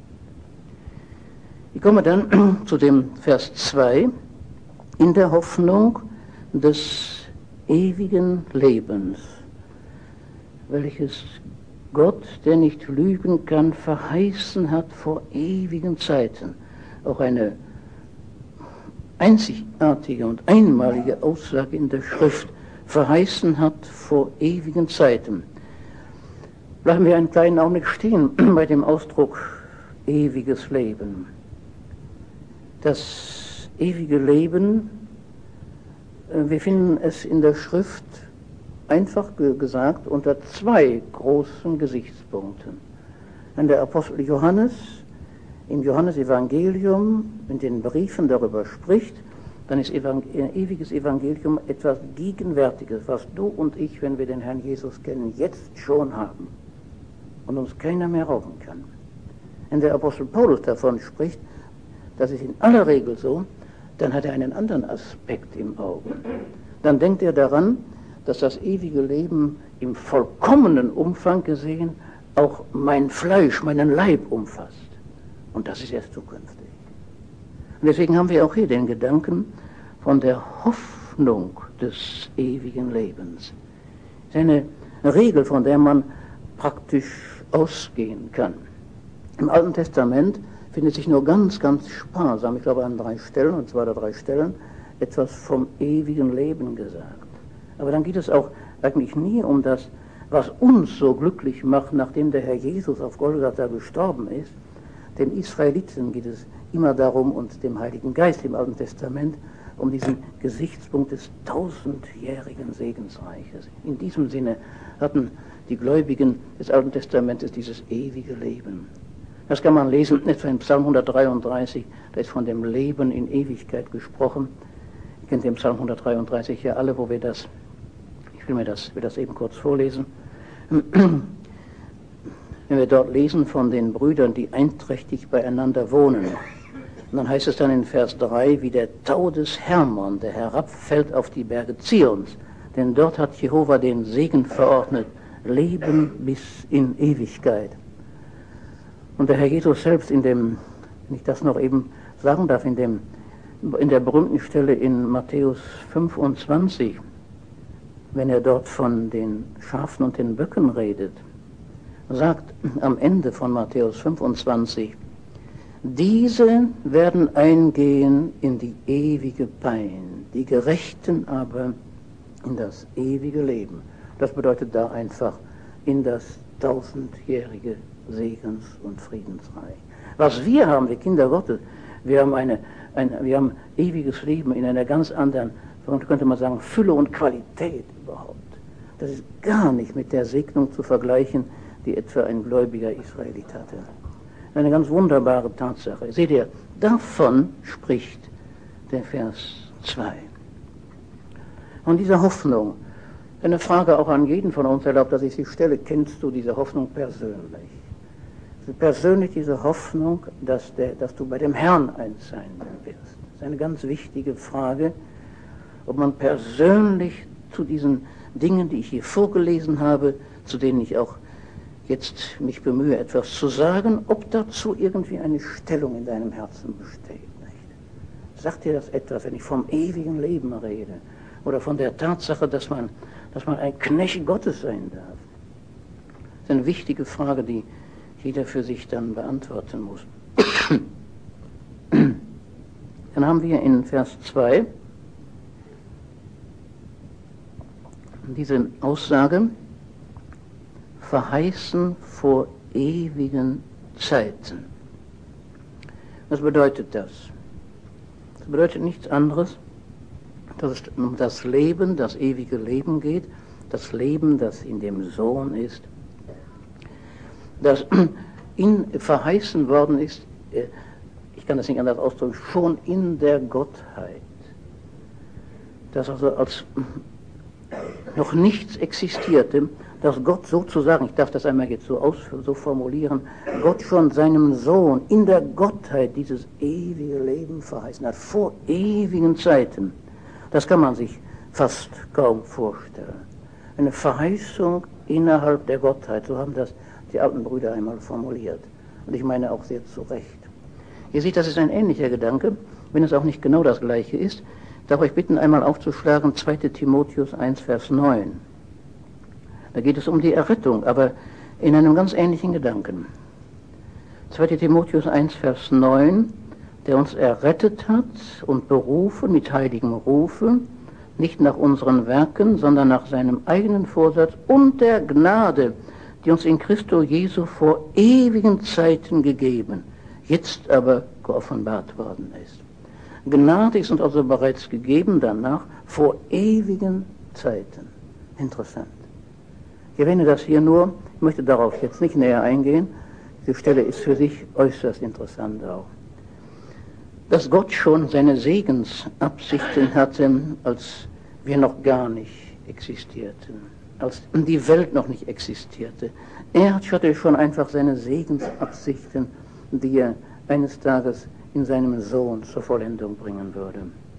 Ich komme dann zu dem Vers zwei. In der Hoffnung des ewigen Lebens, welches Gott, der nicht lügen kann, verheißen hat vor ewigen Zeiten. Auch eine einzigartige und einmalige Aussage in der Schrift, verheißen hat vor ewigen Zeiten. Bleiben wir einen kleinen Augenblick stehen bei dem Ausdruck ewiges Leben. Das ewige Leben, wir finden es in der Schrift einfach gesagt unter zwei großen Gesichtspunkten. Wenn der Apostel Johannes im Johannesevangelium in den Briefen darüber spricht, dann ist ein ewiges Evangelium etwas Gegenwärtiges, was du und ich, wenn wir den Herrn Jesus kennen, jetzt schon haben und uns keiner mehr rauben kann. Wenn der Apostel Paulus davon spricht, das ist in aller Regel so, dann hat er einen anderen Aspekt im Auge. Dann denkt er daran, dass das ewige Leben im vollkommenen Umfang gesehen auch mein Fleisch, meinen Leib umfasst. Und das ist erst zukünftig. Und deswegen haben wir auch hier den Gedanken von der Hoffnung des ewigen Lebens. Das ist eine Regel, von der man praktisch ausgehen kann. Im Alten Testament findet sich nur ganz, ganz sparsam, ich glaube an drei Stellen, und zwei oder drei Stellen, etwas vom ewigen Leben gesagt. Aber dann geht es auch eigentlich nie um das, was uns so glücklich macht, nachdem der Herr Jesus auf Golgatha gestorben ist. Den Israeliten geht es immer darum, und dem Heiligen Geist im Alten Testament, um diesen Gesichtspunkt des tausendjährigen Segensreiches. In diesem Sinne hatten die Gläubigen des Alten Testamentes dieses ewige Leben. Das kann man lesen, etwa in Psalm hundertdreiunddreißig, da ist von dem Leben in Ewigkeit gesprochen. Ihr kennt den Psalm hundertdreiunddreißig ja alle, wo wir das, ich will mir das, will das eben kurz vorlesen. Wenn wir dort lesen von den Brüdern, die einträchtig beieinander wohnen, und dann heißt es dann in Vers drei, wie der Tau des Hermon, der herabfällt auf die Berge Zions, denn dort hat Jehova den Segen verordnet, Leben bis in Ewigkeit. Und der Herr Jesus selbst in dem, wenn ich das noch eben sagen darf, in, dem, in der berühmten Stelle in Matthäus fünfundzwanzig, wenn er dort von den Schafen und den Böcken redet, sagt am Ende von Matthäus fünfundzwanzig, diese werden eingehen in die ewige Pein, die Gerechten aber in das ewige Leben. Das bedeutet da einfach in das tausendjährige Segens- und Friedensreich. Was wir haben, wir Kinder Gottes, wir haben, eine, ein, wir haben ewiges Leben in einer ganz anderen, könnte man sagen, Fülle und Qualität überhaupt. Das ist gar nicht mit der Segnung zu vergleichen, die etwa ein gläubiger Israelit hatte. Eine ganz wunderbare Tatsache. Seht ihr, davon spricht der Vers zwei. Und diese Hoffnung, eine Frage auch an jeden von uns erlaubt, dass ich sie stelle, kennst du diese Hoffnung persönlich? Persönlich diese Hoffnung, dass, der, dass du bei dem Herrn eins sein wirst. Das ist eine ganz wichtige Frage, ob man persönlich zu diesen Dingen, die ich hier vorgelesen habe, zu denen ich auch jetzt mich bemühe, etwas zu sagen, ob dazu irgendwie eine Stellung in deinem Herzen besteht. Nicht? Sagt dir das etwas, wenn ich vom ewigen Leben rede oder von der Tatsache, dass man, dass man ein Knecht Gottes sein darf? Das ist eine wichtige Frage, die jeder für sich dann beantworten muss. Dann haben wir in Vers zwei diese Aussage, verheißen vor ewigen Zeiten. Was bedeutet das? Das bedeutet nichts anderes, dass es um das Leben, das ewige Leben geht, das Leben, das in dem Sohn ist, das in verheißen worden ist, ich kann das nicht anders ausdrücken, schon in der Gottheit. Dass also als noch nichts existierte, dass Gott sozusagen, ich darf das einmal jetzt so, aus, so formulieren, Gott schon seinem Sohn in der Gottheit dieses ewige Leben verheißen hat, vor ewigen Zeiten. Das kann man sich fast kaum vorstellen. Eine Verheißung innerhalb der Gottheit, so haben das die alten Brüder einmal formuliert. Und ich meine auch sehr zu Recht. Ihr seht, das ist ein ähnlicher Gedanke, wenn es auch nicht genau das gleiche ist. Ich darf euch bitten, einmal aufzuschlagen, zweiter Timotheus eins, Vers neun. Da geht es um die Errettung, aber in einem ganz ähnlichen Gedanken. zweiter Timotheus eins, Vers neun, der uns errettet hat und berufen mit heiligem Rufe, nicht nach unseren Werken, sondern nach seinem eigenen Vorsatz und der Gnade, die uns in Christo Jesu vor ewigen Zeiten gegeben, jetzt aber geoffenbart worden ist. Gnade ist uns also bereits gegeben danach, vor ewigen Zeiten. Interessant. Ich erwähne das hier nur, ich möchte darauf jetzt nicht näher eingehen, diese Stelle ist für sich äußerst interessant auch. Dass Gott schon seine Segensabsichten hatte, als wir noch gar nicht existierten, als die Welt noch nicht existierte. Er hatte schon einfach seine Segensabsichten, die er eines Tages in seinem Sohn zur Vollendung bringen würde.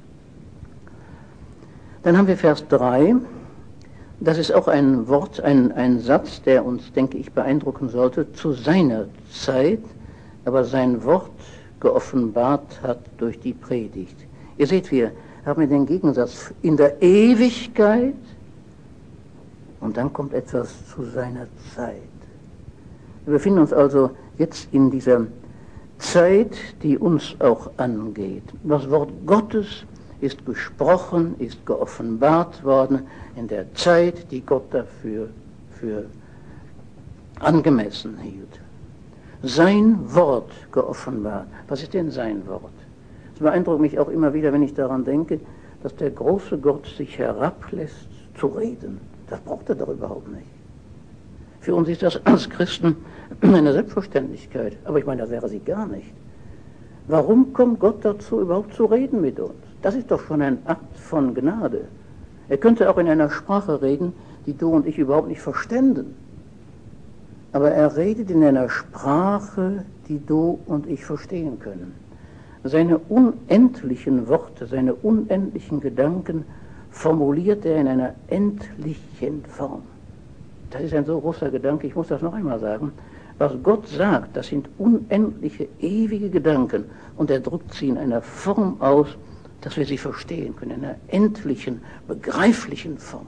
Dann haben wir Vers drei. Das ist auch ein Wort, ein, ein Satz, der uns, denke ich, beeindrucken sollte, zu seiner Zeit, aber sein Wort geoffenbart hat durch die Predigt. Ihr seht, wir haben hier den Gegensatz in der Ewigkeit und dann kommt etwas zu seiner Zeit. Wir befinden uns also jetzt in dieser Zeit, die uns auch angeht. Das Wort Gottes ist gesprochen, ist geoffenbart worden in der Zeit, die Gott dafür für angemessen hielt. Sein Wort geoffenbart. Was ist denn sein Wort? Es beeindruckt mich auch immer wieder, wenn ich daran denke, dass der große Gott sich herablässt zu reden. Das braucht er doch überhaupt nicht. Für uns ist das als Christen eine Selbstverständlichkeit, aber ich meine, das wäre sie gar nicht. Warum kommt Gott dazu, überhaupt zu reden mit uns? Das ist doch schon ein Akt von Gnade. Er könnte auch in einer Sprache reden, die du und ich überhaupt nicht verständen. Aber er redet in einer Sprache, die du und ich verstehen können. Seine unendlichen Worte, seine unendlichen Gedanken formuliert er in einer endlichen Form. Das ist ein so großer Gedanke, ich muss das noch einmal sagen. Was Gott sagt, das sind unendliche, ewige Gedanken und er drückt sie in einer Form aus, dass wir sie verstehen können, in einer endlichen, begreiflichen Form.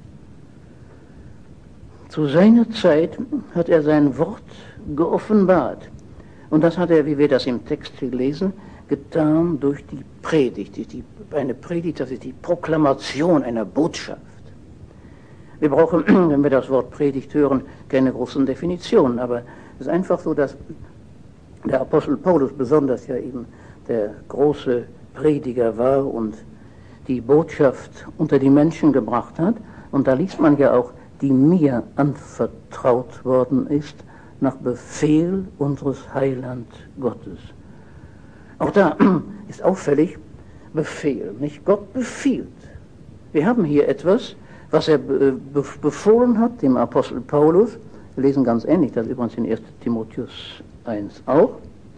Zu seiner Zeit hat er sein Wort geoffenbart. Und das hat er, wie wir das im Text hier lesen, getan durch die Predigt. Die, eine Predigt, das ist die Proklamation einer Botschaft. Wir brauchen, wenn wir das Wort Predigt hören, keine großen Definitionen, aber es ist einfach so, dass der Apostel Paulus besonders ja eben der große Prediger war und die Botschaft unter die Menschen gebracht hat. Und da liest man ja auch, die mir anvertraut worden ist, nach Befehl unseres Heiland Gottes. Auch da ist auffällig Befehl, nicht? Gott befiehlt. Wir haben hier etwas, was er befohlen hat, dem Apostel Paulus. Wir lesen ganz ähnlich, das übrigens in erster Timotheus eins auch.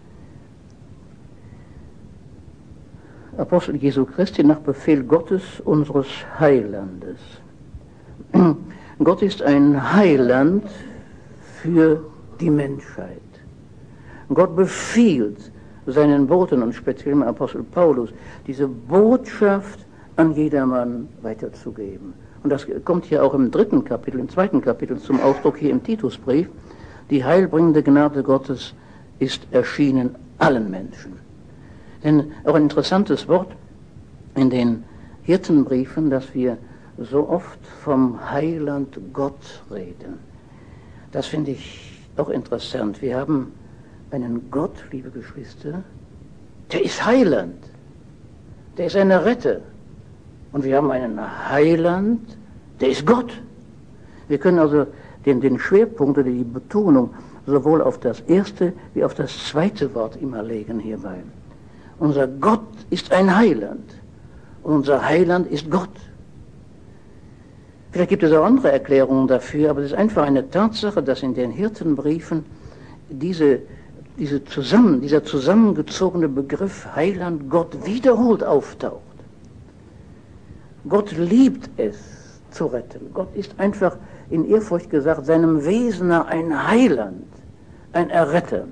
Apostel Jesu Christi nach Befehl Gottes, unseres Heilandes. Gott ist ein Heiland für die Menschheit. Gott befiehlt seinen Boten und speziell dem Apostel Paulus, diese Botschaft an jedermann weiterzugeben. Und das kommt hier auch im dritten Kapitel, im zweiten Kapitel zum Ausdruck hier im Titusbrief. Die heilbringende Gnade Gottes ist erschienen allen Menschen. Denn auch ein interessantes Wort in den Hirtenbriefen, dass wir so oft vom Heiland Gott reden. Das finde ich auch interessant. Wir haben einen Gott, liebe Geschwister, der ist Heiland, der ist eine Retter. Und wir haben einen Heiland, der ist Gott. Wir können also den, den Schwerpunkt oder die Betonung sowohl auf das erste wie auf das zweite Wort immer legen hierbei. Unser Gott ist ein Heiland und unser Heiland ist Gott. Vielleicht gibt es auch andere Erklärungen dafür, aber es ist einfach eine Tatsache, dass in den Hirtenbriefen diese, diese zusammen, dieser zusammengezogene Begriff Heiland Gott wiederholt auftaucht. Gott liebt es zu retten. Gott ist einfach in Ehrfurcht gesagt seinem Wesen nach ein Heiland, ein Erretter.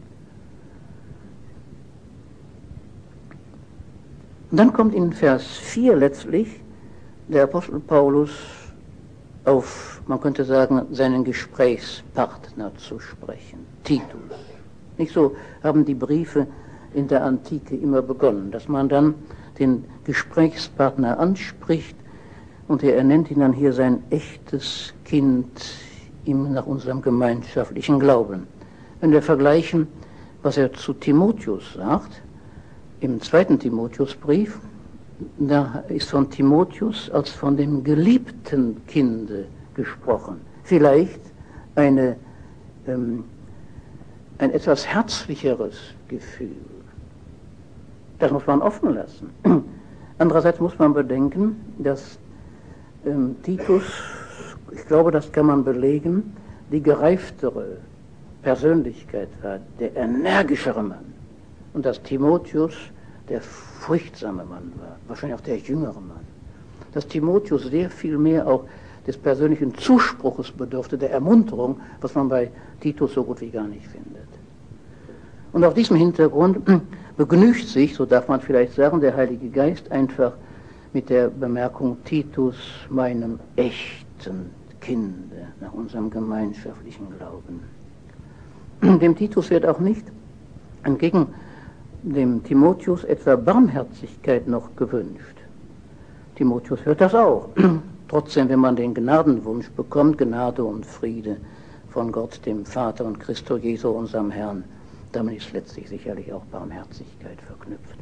Und dann kommt in Vers vier letztlich der Apostel Paulus auf, man könnte sagen, seinen Gesprächspartner zu sprechen, Titus. Nicht so haben die Briefe in der Antike immer begonnen, dass man dann den Gesprächspartner anspricht und er nennt ihn dann hier sein echtes Kind ihm nach unserem gemeinschaftlichen Glauben. Wenn wir vergleichen, was er zu Timotheus sagt, im zweiten Timotheusbrief, da ist von Timotheus als von dem geliebten Kinde gesprochen. Vielleicht eine, ähm, ein etwas herzlicheres Gefühl. Das muss man offen lassen. Andererseits muss man bedenken, dass ähm, Titus, ich glaube, das kann man belegen, die gereiftere Persönlichkeit war, der energischere Mann. Und dass Timotheus der furchtsame Mann war, wahrscheinlich auch der jüngere Mann. Dass Timotheus sehr viel mehr auch des persönlichen Zuspruches bedurfte, der Ermunterung, was man bei Titus so gut wie gar nicht findet. Und auf diesem Hintergrund begnügt sich, so darf man vielleicht sagen, der Heilige Geist einfach mit der Bemerkung Titus, meinem echten Kinde, nach unserem gemeinschaftlichen Glauben. Dem Titus wird auch nicht entgegen dem Timotheus etwa Barmherzigkeit noch gewünscht. Timotheus hört das auch. Trotzdem, wenn man den Gnadenwunsch bekommt, Gnade und Friede von Gott, dem Vater und Christo Jesu, unserem Herrn, damit ist letztlich sicherlich auch Barmherzigkeit verknüpft.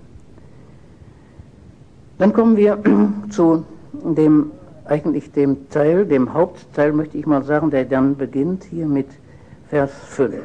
Dann kommen wir zu dem, eigentlich dem Teil, dem Hauptteil, möchte ich mal sagen, der dann beginnt hier mit Vers fünf.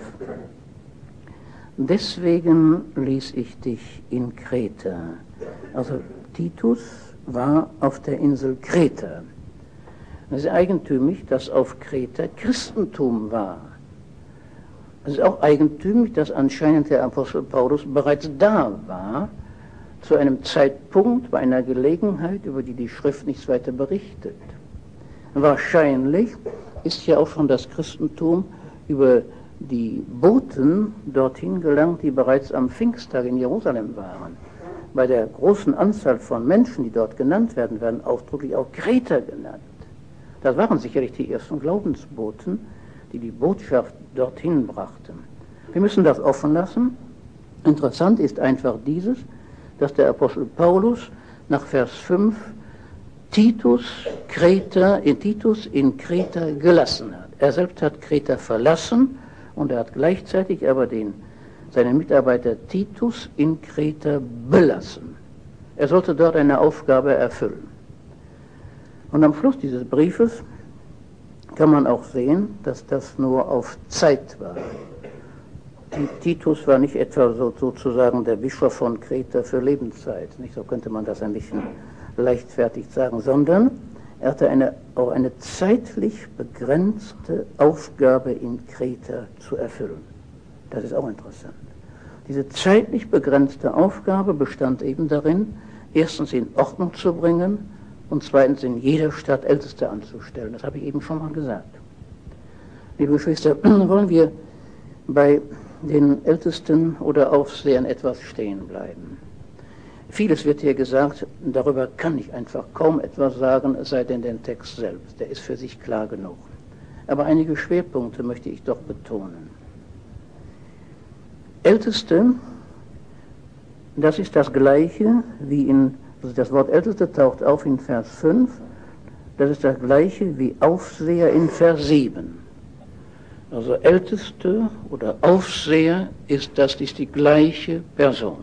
Deswegen ließ ich dich in Kreta. Also Titus war auf der Insel Kreta. Es ist eigentümlich, dass auf Kreta Christentum war. Es ist auch eigentümlich, dass anscheinend der Apostel Paulus bereits da war, zu einem Zeitpunkt, bei einer Gelegenheit, über die die Schrift nichts weiter berichtet. Wahrscheinlich ist ja auch schon das Christentum über die Boten dorthin gelangt, die bereits am Pfingsttag in Jerusalem waren. Bei der großen Anzahl von Menschen, die dort genannt werden, werden ausdrücklich auch Kreter genannt. Das waren sicherlich die ersten Glaubensboten, die die Botschaft dorthin brachten. Wir müssen das offen lassen. Interessant ist einfach dieses, dass der Apostel Paulus nach Vers fünf Titus, Kreta, in Titus in Kreta gelassen hat. Er selbst hat Kreta verlassen und er hat gleichzeitig aber den, seinen Mitarbeiter Titus in Kreta belassen. Er sollte dort eine Aufgabe erfüllen. Und am Schluss dieses Briefes kann man auch sehen, dass das nur auf Zeit war. Titus war nicht etwa so, sozusagen der Bischof von Kreta für Lebenszeit, nicht so könnte man das ein bisschen leichtfertig sagen, sondern er hatte eine, auch eine zeitlich begrenzte Aufgabe in Kreta zu erfüllen. Das ist auch interessant. Diese zeitlich begrenzte Aufgabe bestand eben darin, erstens in Ordnung zu bringen und zweitens in jeder Stadt Älteste anzustellen. Das habe ich eben schon mal gesagt. Liebe Geschwister, wollen wir bei den Ältesten oder Aufsehern etwas stehen bleiben. Vieles wird hier gesagt, darüber kann ich einfach kaum etwas sagen, es sei denn den Text selbst, der ist für sich klar genug. Aber einige Schwerpunkte möchte ich doch betonen. Älteste, das ist das Gleiche wie in, also das Wort Älteste taucht auf in Vers fünf, das ist das Gleiche wie Aufseher in Vers sieben. Also Älteste oder Aufseher ist das ist die gleiche Person.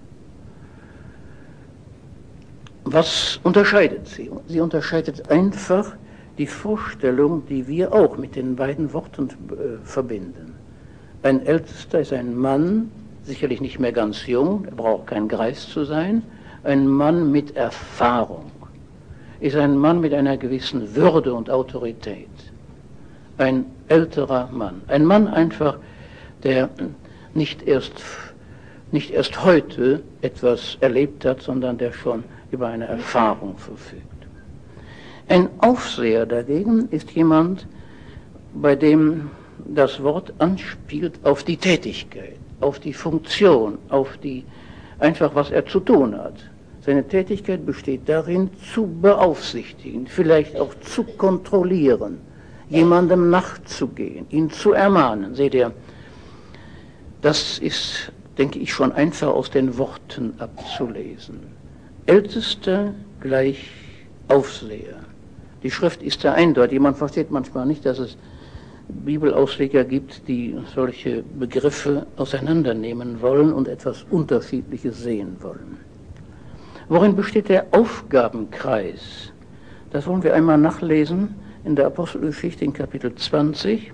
Was unterscheidet sie? Sie unterscheidet einfach die Vorstellung, die wir auch mit den beiden Worten äh, verbinden. Ein Ältester ist ein Mann, sicherlich nicht mehr ganz jung, er braucht kein Greis zu sein, ein Mann mit Erfahrung, ist ein Mann mit einer gewissen Würde und Autorität. Ein älterer Mann, ein Mann einfach, der nicht erst, nicht erst heute etwas erlebt hat, sondern der schon über eine Erfahrung verfügt. Ein Aufseher dagegen ist jemand, bei dem das Wort anspielt auf die Tätigkeit, auf die Funktion, auf die einfach was er zu tun hat. Seine Tätigkeit besteht darin, zu beaufsichtigen, vielleicht auch zu kontrollieren, jemandem nachzugehen, ihn zu ermahnen. Seht ihr, das ist, denke ich, schon einfach aus den Worten abzulesen. Ältester gleich Aufseher. Die Schrift ist da eindeutig. Man versteht manchmal nicht, dass es Bibelausleger gibt, die solche Begriffe auseinandernehmen wollen und etwas Unterschiedliches sehen wollen. Worin besteht der Aufgabenkreis? Das wollen wir einmal nachlesen in der Apostelgeschichte in Kapitel zwanzig.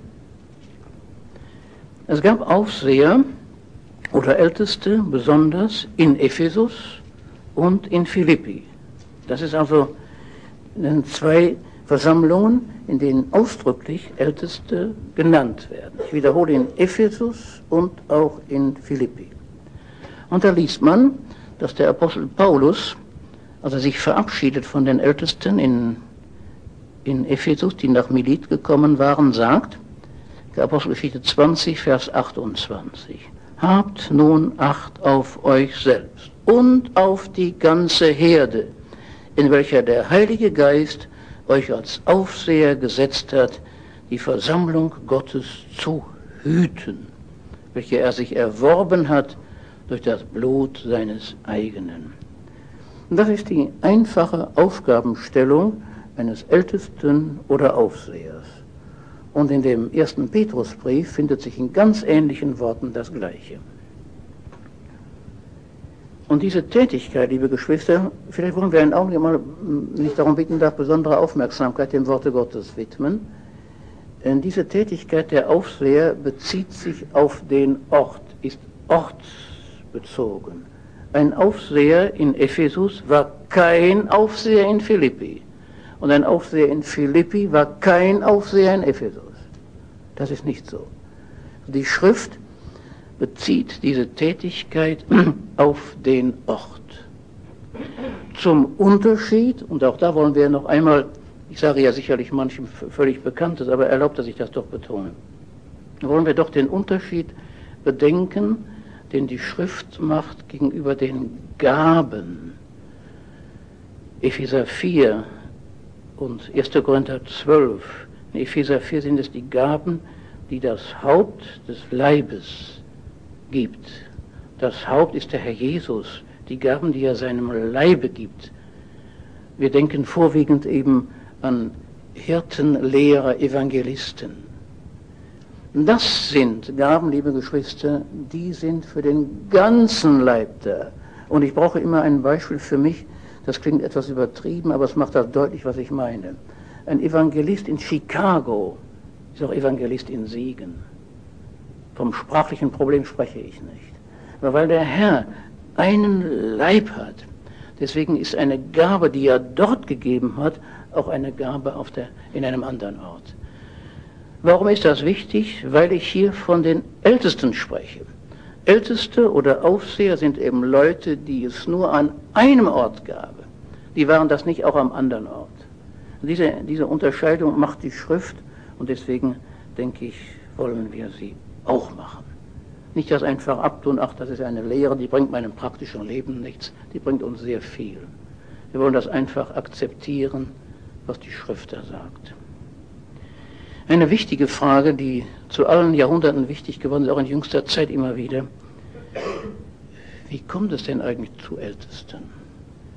Es gab Aufseher oder Älteste, besonders in Ephesus und in Philippi. Das ist also in zwei Versammlungen, in denen ausdrücklich Älteste genannt werden. Ich wiederhole, in Ephesus und auch in Philippi. Und da liest man, dass der Apostel Paulus, als er sich verabschiedet von den Ältesten in, in Ephesus, die nach Milet gekommen waren, sagt, der Apostelgeschichte zwanzig, Vers achtundzwanzig, habt nun Acht auf euch selbst und auf die ganze Herde, in welcher der Heilige Geist euch als Aufseher gesetzt hat, die Versammlung Gottes zu hüten, welche er sich erworben hat durch das Blut seines eigenen. Und das ist die einfache Aufgabenstellung eines Ältesten oder Aufsehers. Und in dem ersten Petrusbrief findet sich in ganz ähnlichen Worten das Gleiche. Und diese Tätigkeit, liebe Geschwister, vielleicht wollen wir einen Augenblick mal, wenn ich darum bitten darf, besondere Aufmerksamkeit dem Worte Gottes widmen. Denn diese Tätigkeit der Aufseher bezieht sich auf den Ort, ist ortsbezogen. Ein Aufseher in Ephesus war kein Aufseher in Philippi. Und ein Aufseher in Philippi war kein Aufseher in Ephesus. Das ist nicht so. Die Schrift bezieht diese Tätigkeit auf den Ort. Zum Unterschied, und auch da wollen wir noch einmal, ich sage ja sicherlich manchem völlig Bekanntes, aber erlaubt, dass ich das doch betone, wollen wir doch den Unterschied bedenken, den die Schrift macht gegenüber den Gaben. Epheser vier und erster Korinther zwölf. In Epheser vier sind es die Gaben, die das Haupt des Leibes gibt. Das Haupt ist der Herr Jesus, die Gaben, die er seinem Leibe gibt. Wir denken vorwiegend eben an Hirten, Lehrer, Evangelisten. Das sind Gaben, liebe Geschwister, die sind für den ganzen Leib da. Und ich brauche immer ein Beispiel für mich, das klingt etwas übertrieben, aber es macht das deutlich, was ich meine. Ein Evangelist in Chicago ist auch Evangelist in Siegen. Vom sprachlichen Problem spreche ich nicht. Aber weil der Herr einen Leib hat, deswegen ist eine Gabe, die er dort gegeben hat, auch eine Gabe auf der, in einem anderen Ort. Warum ist das wichtig? Weil ich hier von den Ältesten spreche. Älteste oder Aufseher sind eben Leute, die es nur an einem Ort gab. Die waren das nicht auch am anderen Ort. Und diese, diese Unterscheidung macht die Schrift und deswegen, denke ich, wollen wir sie auch machen. Nicht das einfach abtun, ach, das ist eine Lehre, die bringt meinem praktischen Leben nichts, die bringt uns sehr viel. Wir wollen das einfach akzeptieren, was die Schrift da sagt. Eine wichtige Frage, die zu allen Jahrhunderten wichtig geworden ist, auch in jüngster Zeit immer wieder. Wie kommt es denn eigentlich zu Ältesten?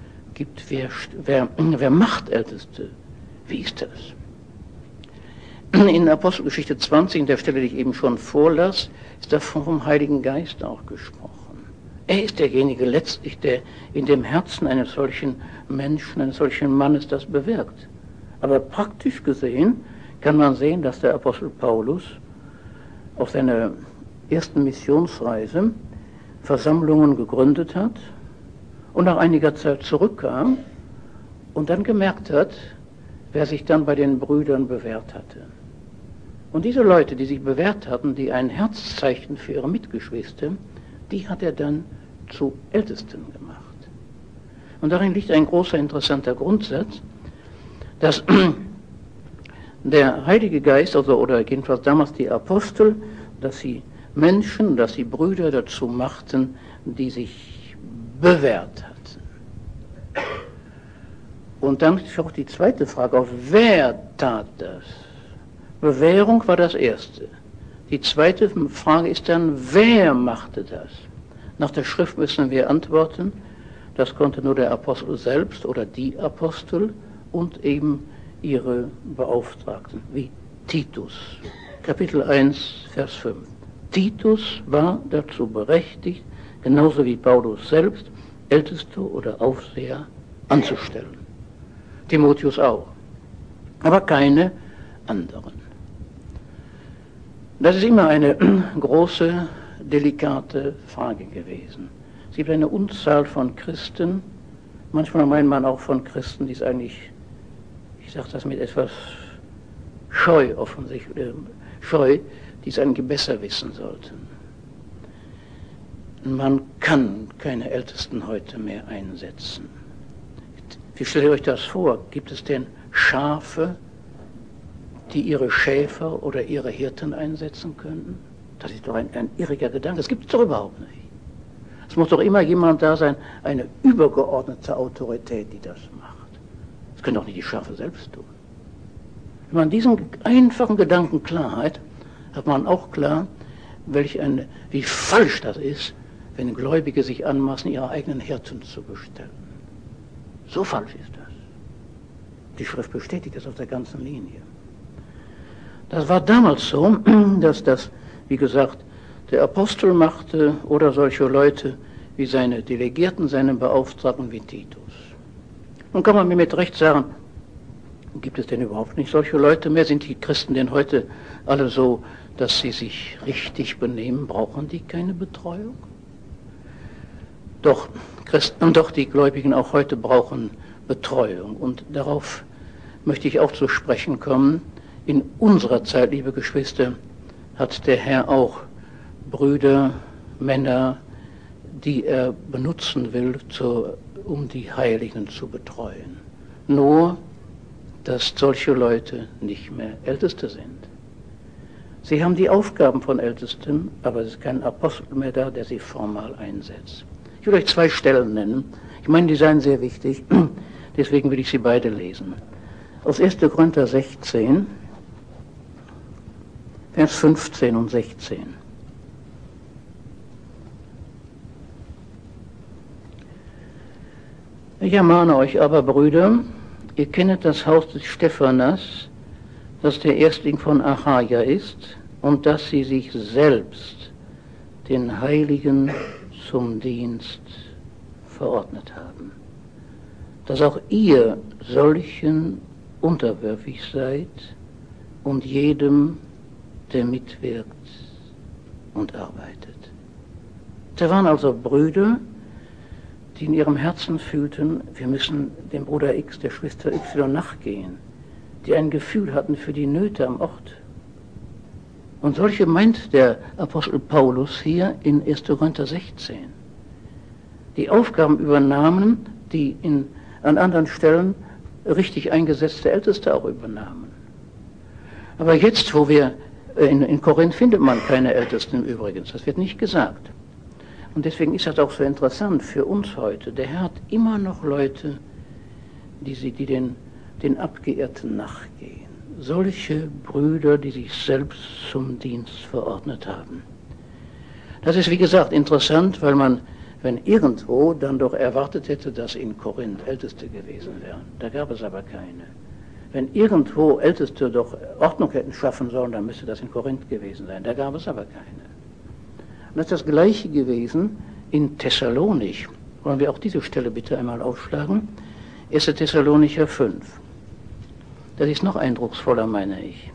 Gibt wer, wer, wer macht Älteste? Wie ist das? in Apostelgeschichte zwanzig, in der Stelle, die ich eben schon vorlas, ist da vom Heiligen Geist auch gesprochen. Er ist derjenige letztlich, der in dem Herzen eines solchen Menschen, eines solchen Mannes das bewirkt. Aber praktisch gesehen kann man sehen, dass der Apostel Paulus auf seiner ersten Missionsreise Versammlungen gegründet hat und nach einiger Zeit zurückkam und dann gemerkt hat, wer sich dann bei den Brüdern bewährt hatte. Und diese Leute, die sich bewährt hatten, die ein Herzzeichen für ihre Mitgeschwister, die hat er dann zu Ältesten gemacht. Und darin liegt ein großer, interessanter Grundsatz, dass der Heilige Geist, also, oder jedenfalls damals die Apostel, dass sie Menschen, dass sie Brüder dazu machten, die sich bewährt hatten. Und dann schaut die zweite Frage auf, wer tat das? Bewährung war das erste. Die zweite Frage ist dann, wer machte das? Nach der Schrift müssen wir antworten, das konnte nur der Apostel selbst oder die Apostel und eben ihre Beauftragten, wie Titus. Kapitel eins, Vers fünf. Titus war dazu berechtigt, genauso wie Paulus selbst, Älteste oder Aufseher anzustellen. Timotheus auch, aber keine anderen. Das ist immer eine große, delikate Frage gewesen. Es gibt eine Unzahl von Christen, manchmal meint man auch von Christen, die es eigentlich, ich sage das mit etwas Scheu offensichtlich, äh, Scheu, die es eigentlich besser wissen sollten. Man kann keine Ältesten heute mehr einsetzen. Wie stellt ihr euch das vor? Gibt es denn Schafe, die ihre Schäfer oder ihre Hirten einsetzen könnten? Das ist doch ein, ein irriger Gedanke. Das gibt es doch überhaupt nicht. Es muss doch immer jemand da sein, eine übergeordnete Autorität, die das macht. Das können doch nicht die Schafe selbst tun. Wenn man diesen einfachen Gedanken klar hat, hat man auch klar, welch eine, wie falsch das ist, wenn Gläubige sich anmaßen, ihre eigenen Hirten zu bestellen. So falsch ist das. Die Schrift bestätigt das auf der ganzen Linie. Das war damals so, dass das, wie gesagt, der Apostel machte oder solche Leute wie seine Delegierten, seine Beauftragten wie Titus. Nun kann man mir mit Recht sagen, gibt es denn überhaupt nicht solche Leute mehr? Sind die Christen denn heute alle so, dass sie sich richtig benehmen? Brauchen die keine Betreuung? Doch, Christen, doch die Gläubigen auch heute brauchen Betreuung. Und darauf möchte ich auch zu sprechen kommen. In unserer Zeit, liebe Geschwister, hat der Herr auch Brüder, Männer, die er benutzen will, zur, um die Heiligen zu betreuen. Nur, dass solche Leute nicht mehr Älteste sind. Sie haben die Aufgaben von Ältesten, aber es ist kein Apostel mehr da, der sie formal einsetzt. Ich will euch zwei Stellen nennen. Ich meine, die seien sehr wichtig, deswegen will ich sie beide lesen. Aus erster Korinther sechzehn, Vers fünfzehn und sechzehn. Ich ermahne euch aber, Brüder, ihr kennet das Haus des Stephanas, das der Erstling von Achaia ist, und dass sie sich selbst den Heiligen zum Dienst verordnet haben. Dass auch ihr solchen unterwürfig seid und jedem, der mitwirkt und arbeitet. Da waren also Brüder, die in ihrem Herzen fühlten, wir müssen dem Bruder X, der Schwester Y nachgehen, die ein Gefühl hatten für die Nöte am Ort. Und solche meint der Apostel Paulus hier in erster Korinther sechzehn. Die Aufgaben übernahmen, die in, an anderen Stellen richtig eingesetzte Älteste auch übernahmen. Aber jetzt, wo wir, in, in Korinth findet man keine Ältesten übrigens, das wird nicht gesagt. Und deswegen ist das auch so interessant für uns heute. Der Herr hat immer noch Leute, die, sie, die den, den Abgeirrten nachgehen. Solche Brüder, die sich selbst zum Dienst verordnet haben. Das ist, wie gesagt, interessant, weil man, wenn irgendwo, dann doch erwartet hätte, dass in Korinth Älteste gewesen wären. Da gab es aber keine. Wenn irgendwo Älteste doch Ordnung hätten schaffen sollen, dann müsste das in Korinth gewesen sein. Da gab es aber keine. Und das ist das Gleiche gewesen in Thessalonich. Wollen wir auch diese Stelle bitte einmal aufschlagen? erster Thessalonicher fünf. Das ist noch eindrucksvoller, meine ich.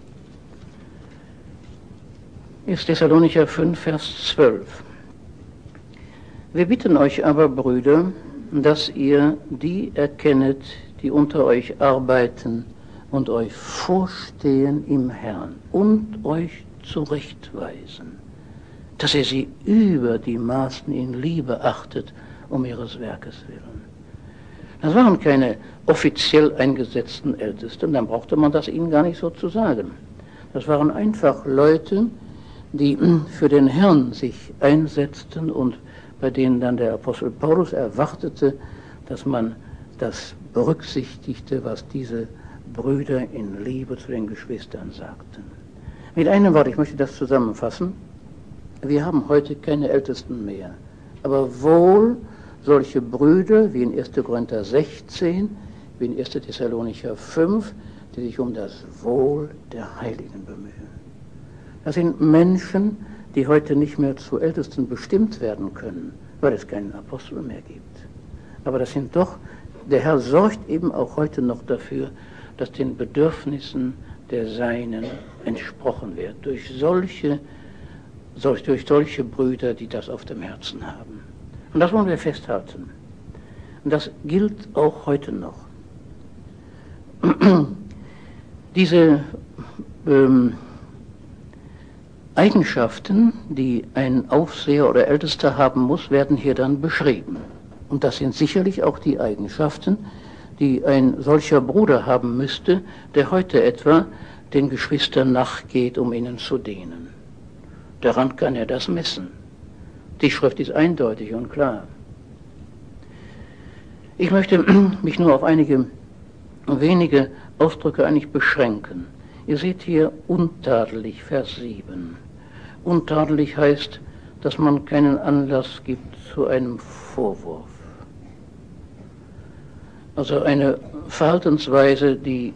erster Thessalonicher fünf, Vers zwölf. Wir bitten euch aber, Brüder, dass ihr die erkennet, die unter euch arbeiten und euch vorstehen im Herrn und euch zurechtweisen, dass ihr sie über die Maßen in Liebe achtet, um ihres Werkes willen. Das waren keine offiziell eingesetzten Ältesten, dann brauchte man das ihnen gar nicht so zu sagen. Das waren einfach Leute, die für den Herrn sich einsetzten und bei denen dann der Apostel Paulus erwartete, dass man das berücksichtigte, was diese Brüder in Liebe zu den Geschwistern sagten. Mit einem Wort, ich möchte das zusammenfassen. Wir haben heute keine Ältesten mehr, aber wohl solche Brüder wie in erster Korinther sechzehn, wie in erster Thessalonicher fünf, die sich um das Wohl der Heiligen bemühen. Das sind Menschen, die heute nicht mehr zu Ältesten bestimmt werden können, weil es keinen Apostel mehr gibt. Aber das sind doch, der Herr sorgt eben auch heute noch dafür, dass den Bedürfnissen der Seinen entsprochen wird, durch solche, solch, durch solche Brüder, die das auf dem Herzen haben. Und das wollen wir festhalten. Und das gilt auch heute noch. Diese ähm, Eigenschaften, die ein Aufseher oder Ältester haben muss, werden hier dann beschrieben. Und das sind sicherlich auch die Eigenschaften, die ein solcher Bruder haben müsste, der heute etwa den Geschwistern nachgeht, um ihnen zu dienen. Daran kann er das messen. Die Schrift ist eindeutig und klar. Ich möchte mich nur auf einige wenige Ausdrücke eigentlich beschränken. Ihr seht hier untadelig, Vers sieben. Untadelig heißt, dass man keinen Anlass gibt zu einem Vorwurf. Also eine Verhaltensweise, die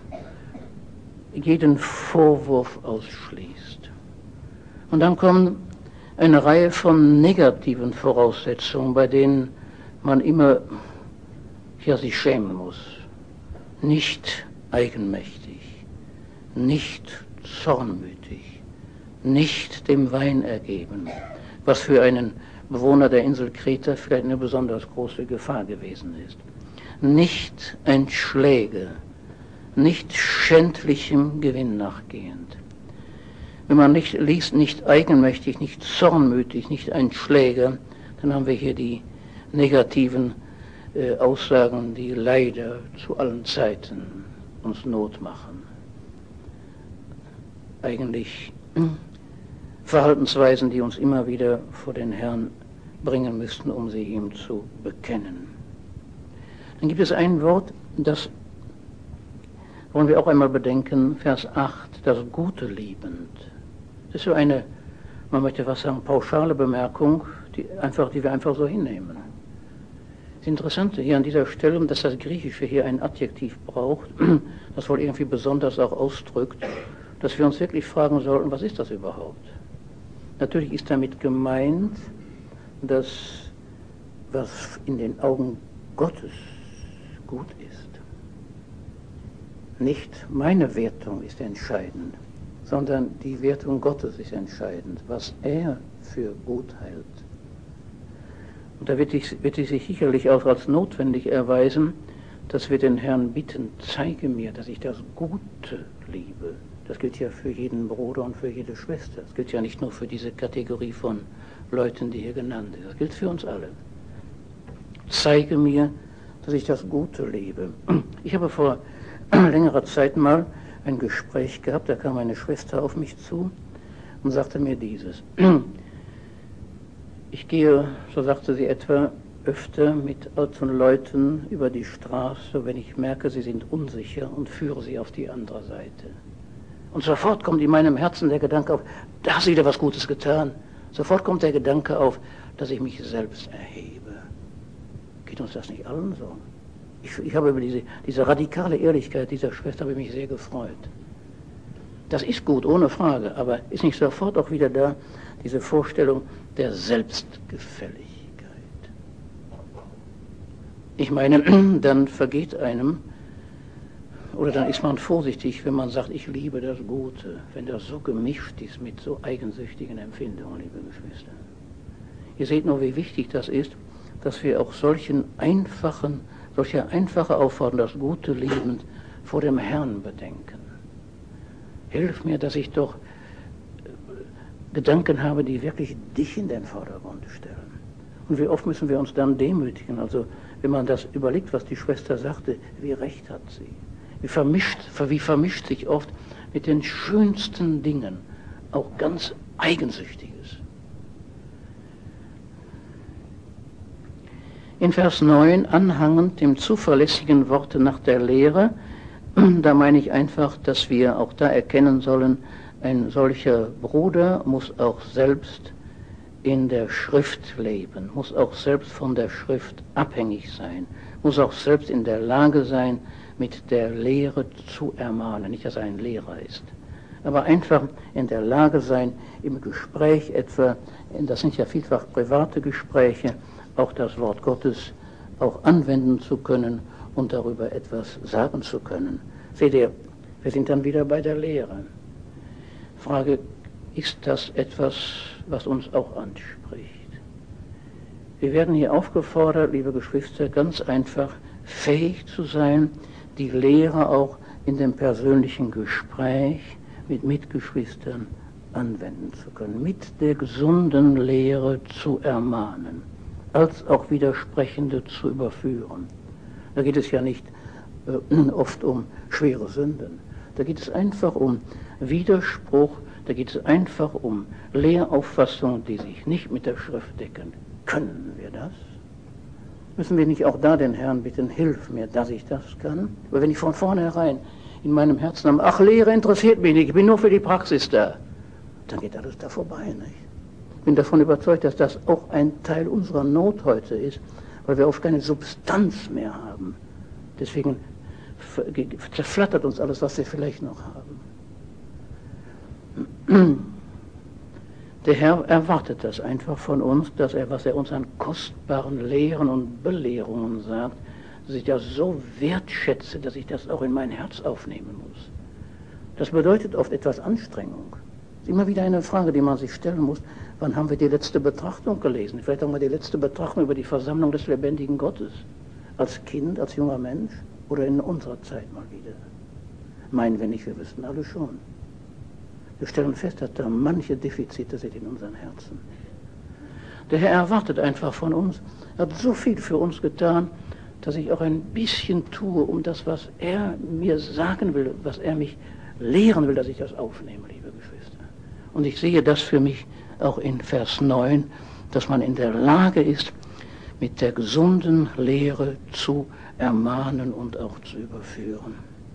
jeden Vorwurf ausschließt. Und dann kommen eine Reihe von negativen Voraussetzungen, bei denen man immer ja, sich schämen muss. Nicht eigenmächtig, nicht zornmütig, nicht dem Wein ergeben, was für einen Bewohner der Insel Kreta vielleicht eine besonders große Gefahr gewesen ist. Nicht ein Schläger, nicht schändlichem Gewinn nachgehend. Wenn man nicht liest, nicht eigenmächtig, nicht zornmütig, nicht ein Schläger, dann haben wir hier die negativen äh, Aussagen, die leider zu allen Zeiten uns Not machen. Eigentlich hm, Verhaltensweisen, die uns immer wieder vor den Herrn bringen müssten, um sie ihm zu bekennen. Dann gibt es ein Wort, das wollen wir auch einmal bedenken, Vers acht, das Gute liebend. Das ist so eine, man möchte was sagen, pauschale Bemerkung, die, einfach, die wir einfach so hinnehmen. Das Interessante hier an dieser Stelle, dass das Griechische hier ein Adjektiv braucht, das wohl irgendwie besonders auch ausdrückt, dass wir uns wirklich fragen sollten, was ist das überhaupt? Natürlich ist damit gemeint, dass was in den Augen Gottes gut ist. Nicht meine Wertung ist entscheidend, sondern die Wertung Gottes ist entscheidend, was er für gut hält. Und da wird es wird sich sicherlich auch als notwendig erweisen, dass wir den Herrn bitten, zeige mir, dass ich das Gute liebe. Das gilt ja für jeden Bruder und für jede Schwester. Das gilt ja nicht nur für diese Kategorie von Leuten, die hier genannt sind. Das gilt für uns alle. Zeige mir, dass ich das Gute liebe. Ich habe vor längerer Zeit mal ein Gespräch gehabt, da kam eine Schwester auf mich zu und sagte mir dieses. Ich gehe, so sagte sie etwa, öfter mit alten Leuten über die Straße, wenn ich merke, sie sind unsicher, und führe sie auf die andere Seite. Und sofort kommt in meinem Herzen der Gedanke auf, da hast du wieder was Gutes getan. Sofort kommt der Gedanke auf, dass ich mich selbst erhebe. Geht uns das nicht allen so? Ich, ich habe über diese, diese radikale Ehrlichkeit dieser Schwester habe ich mich sehr gefreut. Das ist gut, ohne Frage, aber ist nicht sofort auch wieder da, diese Vorstellung der Selbstgefälligkeit. Ich meine, dann vergeht einem, oder dann ist man vorsichtig, wenn man sagt, ich liebe das Gute, wenn das so gemischt ist mit so eigensüchtigen Empfindungen, liebe Geschwister. Ihr seht nur, wie wichtig das ist, dass wir auch solchen einfachen, solche einfache Aufforderung, das Gute liebend, vor dem Herrn bedenken. Hilf mir, dass ich doch Gedanken habe, die wirklich dich in den Vordergrund stellen. Und wie oft müssen wir uns dann demütigen? Also, wenn man das überlegt, was die Schwester sagte, wie recht hat sie? Wie vermischt, wie vermischt sich oft mit den schönsten Dingen auch ganz Eigensüchtiges. In Vers neun, anhangend dem zuverlässigen Worte nach der Lehre, da meine ich einfach, dass wir auch da erkennen sollen, ein solcher Bruder muss auch selbst in der Schrift leben, muss auch selbst von der Schrift abhängig sein, muss auch selbst in der Lage sein, mit der Lehre zu ermahnen. Nicht, dass er ein Lehrer ist, aber einfach in der Lage sein, im Gespräch etwa, das sind ja vielfach private Gespräche, auch das Wort Gottes auch anwenden zu können und darüber etwas sagen zu können. Seht ihr, wir sind dann wieder bei der Lehre. Frage, ist das etwas, was uns auch anspricht? Wir werden hier aufgefordert, liebe Geschwister, ganz einfach fähig zu sein, die Lehre auch in dem persönlichen Gespräch mit Mitgeschwistern anwenden zu können, mit der gesunden Lehre zu ermahnen, als auch Widersprechende zu überführen. Da geht es ja nicht äh, oft um schwere Sünden. Da geht es einfach um Widerspruch, da geht es einfach um Lehrauffassungen, die sich nicht mit der Schrift decken. Können wir das? Müssen wir nicht auch da den Herrn bitten, hilf mir, dass ich das kann? Weil wenn ich von vornherein in meinem Herzen habe, ach, Lehre interessiert mich nicht, ich bin nur für die Praxis da, dann geht alles da vorbei, nicht? Ich bin davon überzeugt, dass das auch ein Teil unserer Not heute ist, weil wir oft keine Substanz mehr haben. Deswegen zerflattert uns alles, was wir vielleicht noch haben. Der Herr erwartet das einfach von uns, dass er, was er uns an kostbaren Lehren und Belehrungen sagt, dass ich das so wertschätze, dass ich das auch in mein Herz aufnehmen muss. Das bedeutet oft etwas Anstrengung. Das ist immer wieder eine Frage, die man sich stellen muss. Wann haben wir die letzte Betrachtung gelesen? Vielleicht auch mal die letzte Betrachtung über die Versammlung des lebendigen Gottes. Als Kind, als junger Mensch oder in unserer Zeit mal wieder. Meinen wir nicht, wir wüssten alle schon. Wir stellen fest, dass da manche Defizite sind in unseren Herzen. Der Herr erwartet einfach von uns, er hat so viel für uns getan, dass ich auch ein bisschen tue, um das, was er mir sagen will, was er mich lehren will, dass ich das aufnehme, liebe Geschwister. Und ich sehe das für mich auch in Vers neun, dass man in der Lage ist, mit der gesunden Lehre zu ermahnen und auch zu überführen.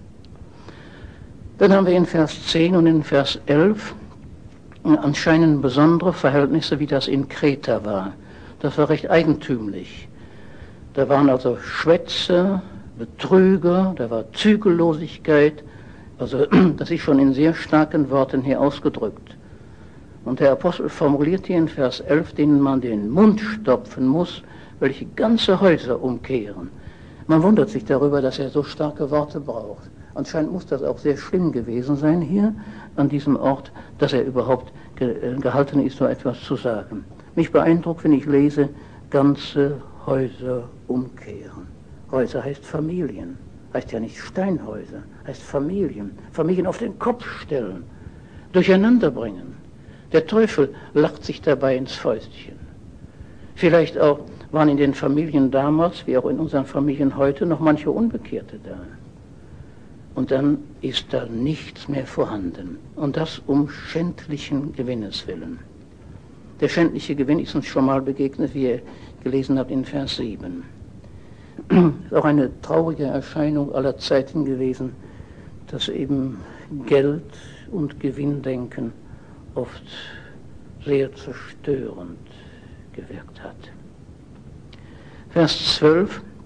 Dann haben wir in Vers zehn und in Vers elf anscheinend besondere Verhältnisse, wie das in Kreta war. Das war recht eigentümlich. Da waren also Schwätzer, Betrüger, da war Zügellosigkeit, also das ist schon in sehr starken Worten hier ausgedrückt. Und der Apostel formuliert hier in Vers elf, denen man den Mund stopfen muss, welche ganze Häuser umkehren. Man wundert sich darüber, dass er so starke Worte braucht. Anscheinend muss das auch sehr schlimm gewesen sein hier an diesem Ort, dass er überhaupt ge- gehalten ist, so etwas zu sagen. Mich beeindruckt, wenn ich lese, ganze Häuser umkehren. Häuser heißt Familien, heißt ja nicht Steinhäuser, heißt Familien. Familien auf den Kopf stellen, durcheinander bringen. Der Teufel lacht sich dabei ins Fäustchen. Vielleicht auch waren in den Familien damals, wie auch in unseren Familien heute, noch manche Unbekehrte da. Und dann ist da nichts mehr vorhanden. Und das um schändlichen Gewinnes willen. Der schändliche Gewinn ist uns schon mal begegnet, wie ihr gelesen habt in Vers sieben. Ist auch eine traurige Erscheinung aller Zeiten gewesen, dass eben Geld und Gewinndenken oft sehr zerstörend gewirkt hat. Vers zwölf,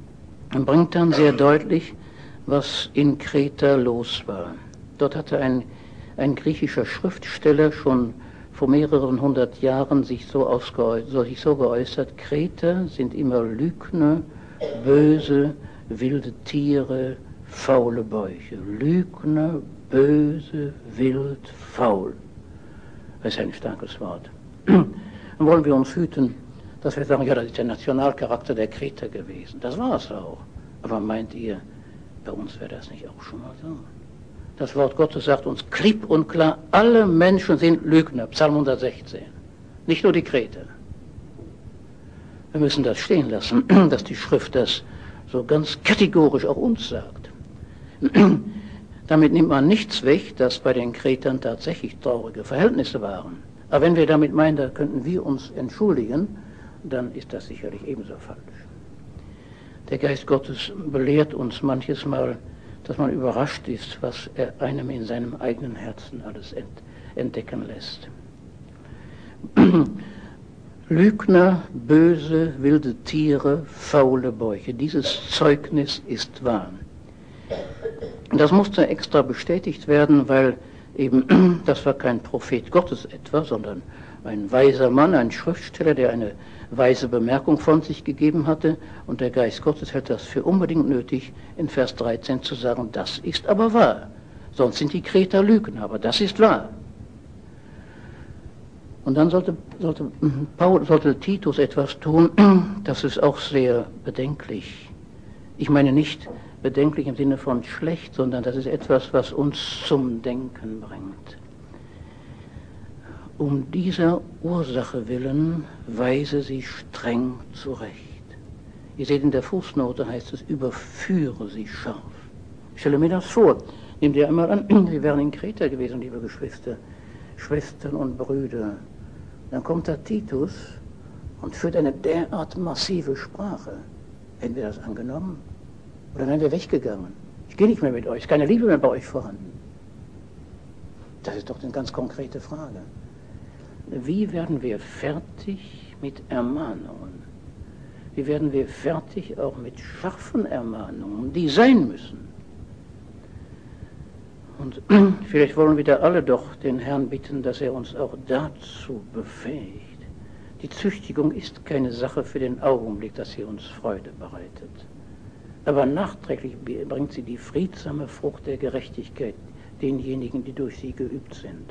und bringt dann sehr deutlich, was in Kreta los war. Dort hatte ein, ein griechischer Schriftsteller schon vor mehreren hundert Jahren sich so, so, sich so geäußert: Kreter sind immer Lügner, böse, wilde Tiere, faule Bäuche. Lügner, böse, wild, faul. Das ist ein starkes Wort. Dann wollen wir uns hüten, dass wir sagen, ja, das ist der Nationalcharakter der Kreter gewesen. Das war es auch. Aber meint ihr, bei uns wäre das nicht auch schon mal so? Das Wort Gottes sagt uns klipp und klar, alle Menschen sind Lügner, Psalm hundertsechzehn. Nicht nur die Kreter. Wir müssen das stehen lassen, dass die Schrift das so ganz kategorisch auch uns sagt. Damit nimmt man nichts weg, dass bei den Kretern tatsächlich traurige Verhältnisse waren. Aber wenn wir damit meinen, da könnten wir uns entschuldigen, dann ist das sicherlich ebenso falsch. Der Geist Gottes belehrt uns manches Mal, dass man überrascht ist, was er einem in seinem eigenen Herzen alles ent- entdecken lässt. Lügner, böse, wilde Tiere, faule Bäuche. Dieses Zeugnis ist wahr. Das musste extra bestätigt werden, weil eben, das war kein Prophet Gottes etwa, sondern ein weiser Mann, ein Schriftsteller, der eine weise Bemerkung von sich gegeben hatte, und der Geist Gottes hält das für unbedingt nötig, in Vers dreizehn zu sagen, das ist aber wahr. Sonst sind die Kreter Lügner, aber das ist wahr. Und dann sollte, sollte, Paul, sollte Titus etwas tun, das ist auch sehr bedenklich. Ich meine nicht bedenklich im Sinne von schlecht, sondern das ist etwas, was uns zum Denken bringt. Um dieser Ursache willen weise sie streng zurecht. Ihr seht, in der Fußnote heißt es, überführe sie scharf. Ich stelle mir das vor. Nehmt ihr einmal an, Sie wären in Kreta gewesen, liebe Geschwister, Schwestern und Brüder. Dann kommt da Titus und führt eine derart massive Sprache. Hätten wir das angenommen? Oder wären wir weggegangen? Ich gehe nicht mehr mit euch, ist keine Liebe mehr bei euch vorhanden. Das ist doch eine ganz konkrete Frage. Wie werden wir fertig mit Ermahnungen? Wie werden wir fertig auch mit scharfen Ermahnungen, die sein müssen? Und vielleicht wollen wir da alle doch den Herrn bitten, dass er uns auch dazu befähigt. Die Züchtigung ist keine Sache für den Augenblick, dass sie uns Freude bereitet. Aber nachträglich bringt sie die friedsame Frucht der Gerechtigkeit denjenigen, die durch sie geübt sind.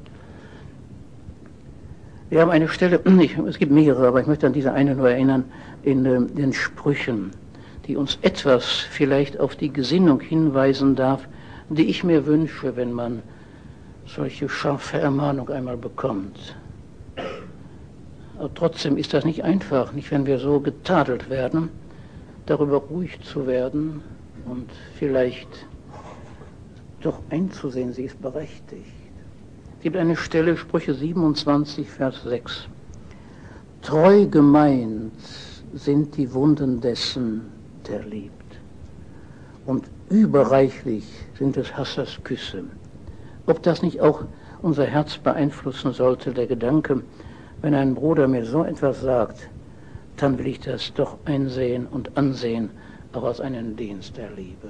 Wir haben eine Stelle, es gibt mehrere, aber ich möchte an diese eine nur erinnern, in den Sprüchen, die uns etwas vielleicht auf die Gesinnung hinweisen darf, die ich mir wünsche, wenn man solche scharfe Ermahnung einmal bekommt. Aber trotzdem ist das nicht einfach, nicht wenn wir so getadelt werden, darüber ruhig zu werden und vielleicht doch einzusehen, sie ist berechtigt. Es gibt eine Stelle, Sprüche siebenundzwanzig, Vers sechs. Treu gemeint sind die Wunden dessen, der liebt. Und überreichlich sind des Hassers Küsse. Ob das nicht auch unser Herz beeinflussen sollte, der Gedanke, wenn ein Bruder mir so etwas sagt, dann will ich das doch einsehen und ansehen, auch als einen Dienst der Liebe.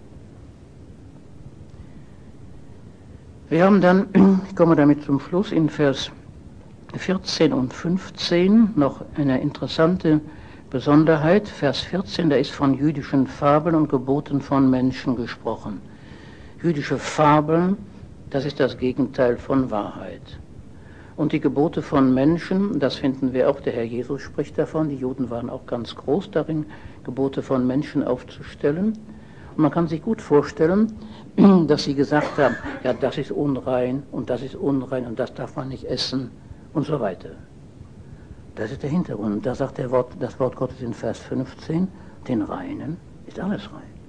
Wir haben dann, ich komme damit zum Schluss, in Vers vierzehn und fünfzehn noch eine interessante Besonderheit. Vers vierzehn, da ist von jüdischen Fabeln und Geboten von Menschen gesprochen. Jüdische Fabeln, das ist das Gegenteil von Wahrheit. Und die Gebote von Menschen, das finden wir auch, der Herr Jesus spricht davon, die Juden waren auch ganz groß darin, Gebote von Menschen aufzustellen. Und man kann sich gut vorstellen, dass sie gesagt haben, ja, das ist unrein und das ist unrein und das darf man nicht essen und so weiter. Das ist der Hintergrund. Da sagt der Wort, das Wort Gottes in Vers fünfzehn, den Reinen ist alles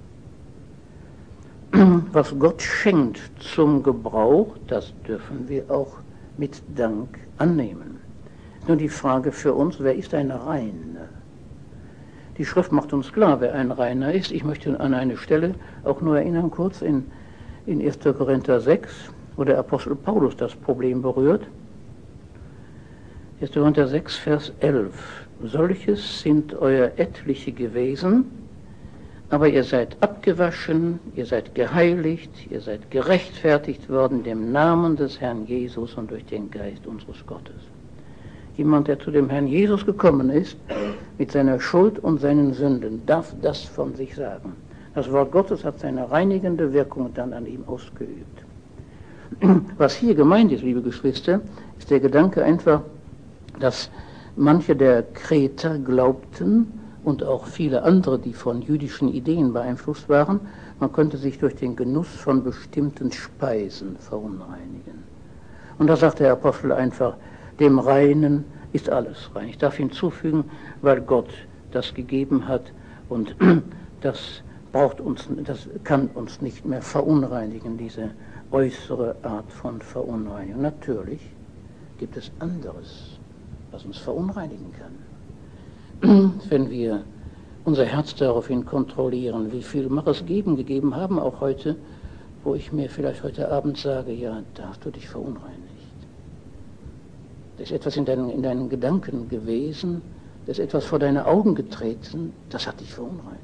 rein. Was Gott schenkt zum Gebrauch, das dürfen wir auch mit Dank annehmen. Nur die Frage für uns, wer ist ein Reiner? Die Schrift macht uns klar, wer ein Reiner ist. Ich möchte an eine Stelle auch nur erinnern, kurz in, in erster Korinther sechs, wo der Apostel Paulus das Problem berührt. erster Korinther sechs, Vers elf. Solches sind euer etliche gewesen, aber ihr seid abgewaschen, ihr seid geheiligt, ihr seid gerechtfertigt worden in dem Namen des Herrn Jesus und durch den Geist unseres Gottes. Jemand, der zu dem Herrn Jesus gekommen ist, mit seiner Schuld und seinen Sünden, darf das von sich sagen. Das Wort Gottes hat seine reinigende Wirkung dann an ihm ausgeübt. Was hier gemeint ist, liebe Geschwister, ist der Gedanke einfach, dass manche der Kreter glaubten und auch viele andere, die von jüdischen Ideen beeinflusst waren, man könnte sich durch den Genuss von bestimmten Speisen verunreinigen. Und da sagt der Apostel einfach, dem Reinen ist alles rein. Ich darf hinzufügen, weil Gott das gegeben hat und das braucht uns, das kann uns nicht mehr verunreinigen, diese äußere Art von Verunreinigung. Natürlich gibt es anderes, was uns verunreinigen kann. Wenn wir unser Herz daraufhin kontrollieren, wie viel mag es geben, gegeben haben, auch heute, wo ich mir vielleicht heute Abend sage, ja, da hast du dich verunreinigt. Da ist etwas in deinen, in deinen Gedanken gewesen, da ist etwas vor deine Augen getreten, das hat dich verunreinigt.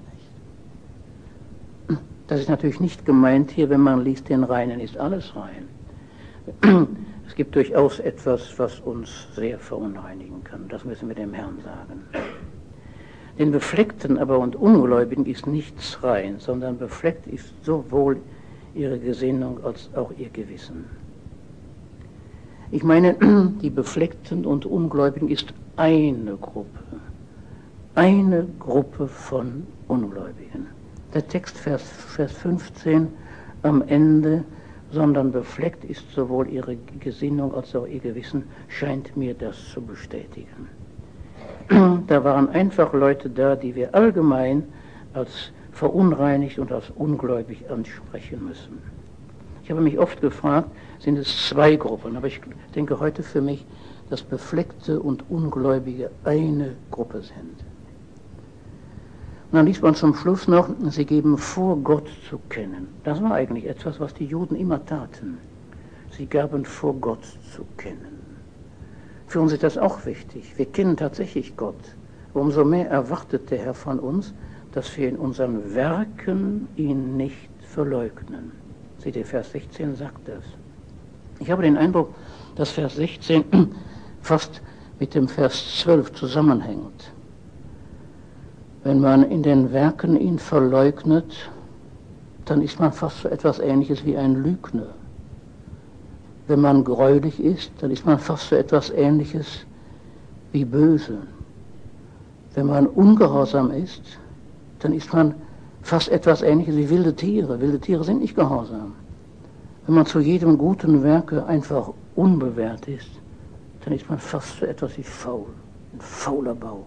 Das ist natürlich nicht gemeint hier, wenn man liest, den Reinen ist alles rein. Es gibt durchaus etwas, was uns sehr verunreinigen kann. Das müssen wir dem Herrn sagen. Den Befleckten aber und Ungläubigen ist nichts rein, sondern befleckt ist sowohl ihre Gesinnung als auch ihr Gewissen. Ich meine, die Befleckten und Ungläubigen ist eine Gruppe. Eine Gruppe von Ungläubigen. Der Text, Vers, Vers fünfzehn, am Ende, sondern befleckt ist sowohl ihre Gesinnung als auch ihr Gewissen, scheint mir das zu bestätigen. Da waren einfach Leute da, die wir allgemein als verunreinigt und als ungläubig ansprechen müssen. Ich habe mich oft gefragt, sind es zwei Gruppen, aber ich denke heute für mich, dass Befleckte und Ungläubige eine Gruppe sind. Und dann liest man zum Schluss noch, sie geben vor, Gott zu kennen. Das war eigentlich etwas, was die Juden immer taten. Sie gaben vor, Gott zu kennen. Für uns ist das auch wichtig. Wir kennen tatsächlich Gott. Umso mehr erwartet der Herr von uns, dass wir in unseren Werken ihn nicht verleugnen. Seht ihr, Vers sechzehn sagt das. Ich habe den Eindruck, dass Vers sechzehn fast mit dem Vers zwölf zusammenhängt. Wenn man in den Werken ihn verleugnet, dann ist man fast so etwas Ähnliches wie ein Lügner. Wenn man gräulich ist, dann ist man fast so etwas Ähnliches wie böse. Wenn man ungehorsam ist, dann ist man fast etwas Ähnliches wie wilde Tiere. Wilde Tiere sind nicht gehorsam. Wenn man zu jedem guten Werke einfach unbewährt ist, dann ist man fast so etwas wie faul, ein fauler Bauch.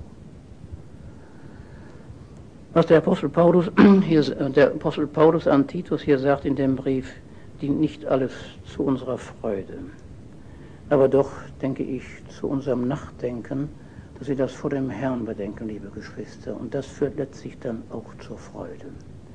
Was der Apostel Paulus, hier, der Apostel Paulus an Titus hier sagt in dem Brief, dient nicht alles zu unserer Freude, aber doch, denke ich, zu unserem Nachdenken, dass wir das vor dem Herrn bedenken, liebe Geschwister, und das führt letztlich dann auch zur Freude.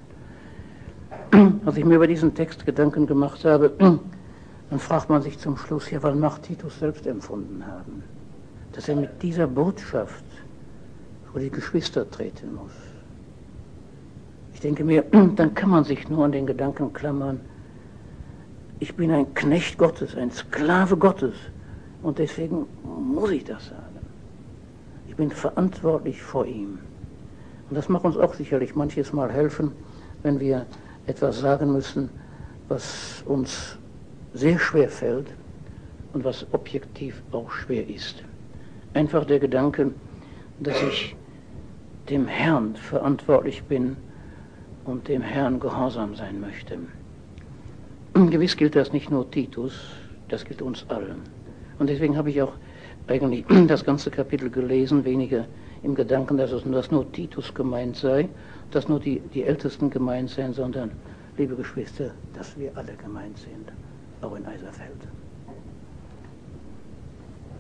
Als ich mir über diesen Text Gedanken gemacht habe, dann fragt man sich zum Schluss, ja, wann mag Titus selbst empfunden haben, dass er mit dieser Botschaft vor die Geschwister treten muss. Ich denke mir, dann kann man sich nur an den Gedanken klammern, ich bin ein Knecht Gottes, ein Sklave Gottes und deswegen muss ich das sagen. Ich bin verantwortlich vor ihm. Und das mag uns auch sicherlich manches Mal helfen, wenn wir etwas sagen müssen, was uns sehr schwer fällt und was objektiv auch schwer ist. Einfach der Gedanke, dass ich dem Herrn verantwortlich bin und dem Herrn gehorsam sein möchte. Gewiss gilt das nicht nur Titus, das gilt uns allen. Und deswegen habe ich auch eigentlich das ganze Kapitel gelesen, weniger im Gedanken, dass, es, dass nur Titus gemeint sei, dass nur die, die Ältesten gemeint seien, sondern, liebe Geschwister, dass wir alle gemeint sind, auch in Eiserfeld.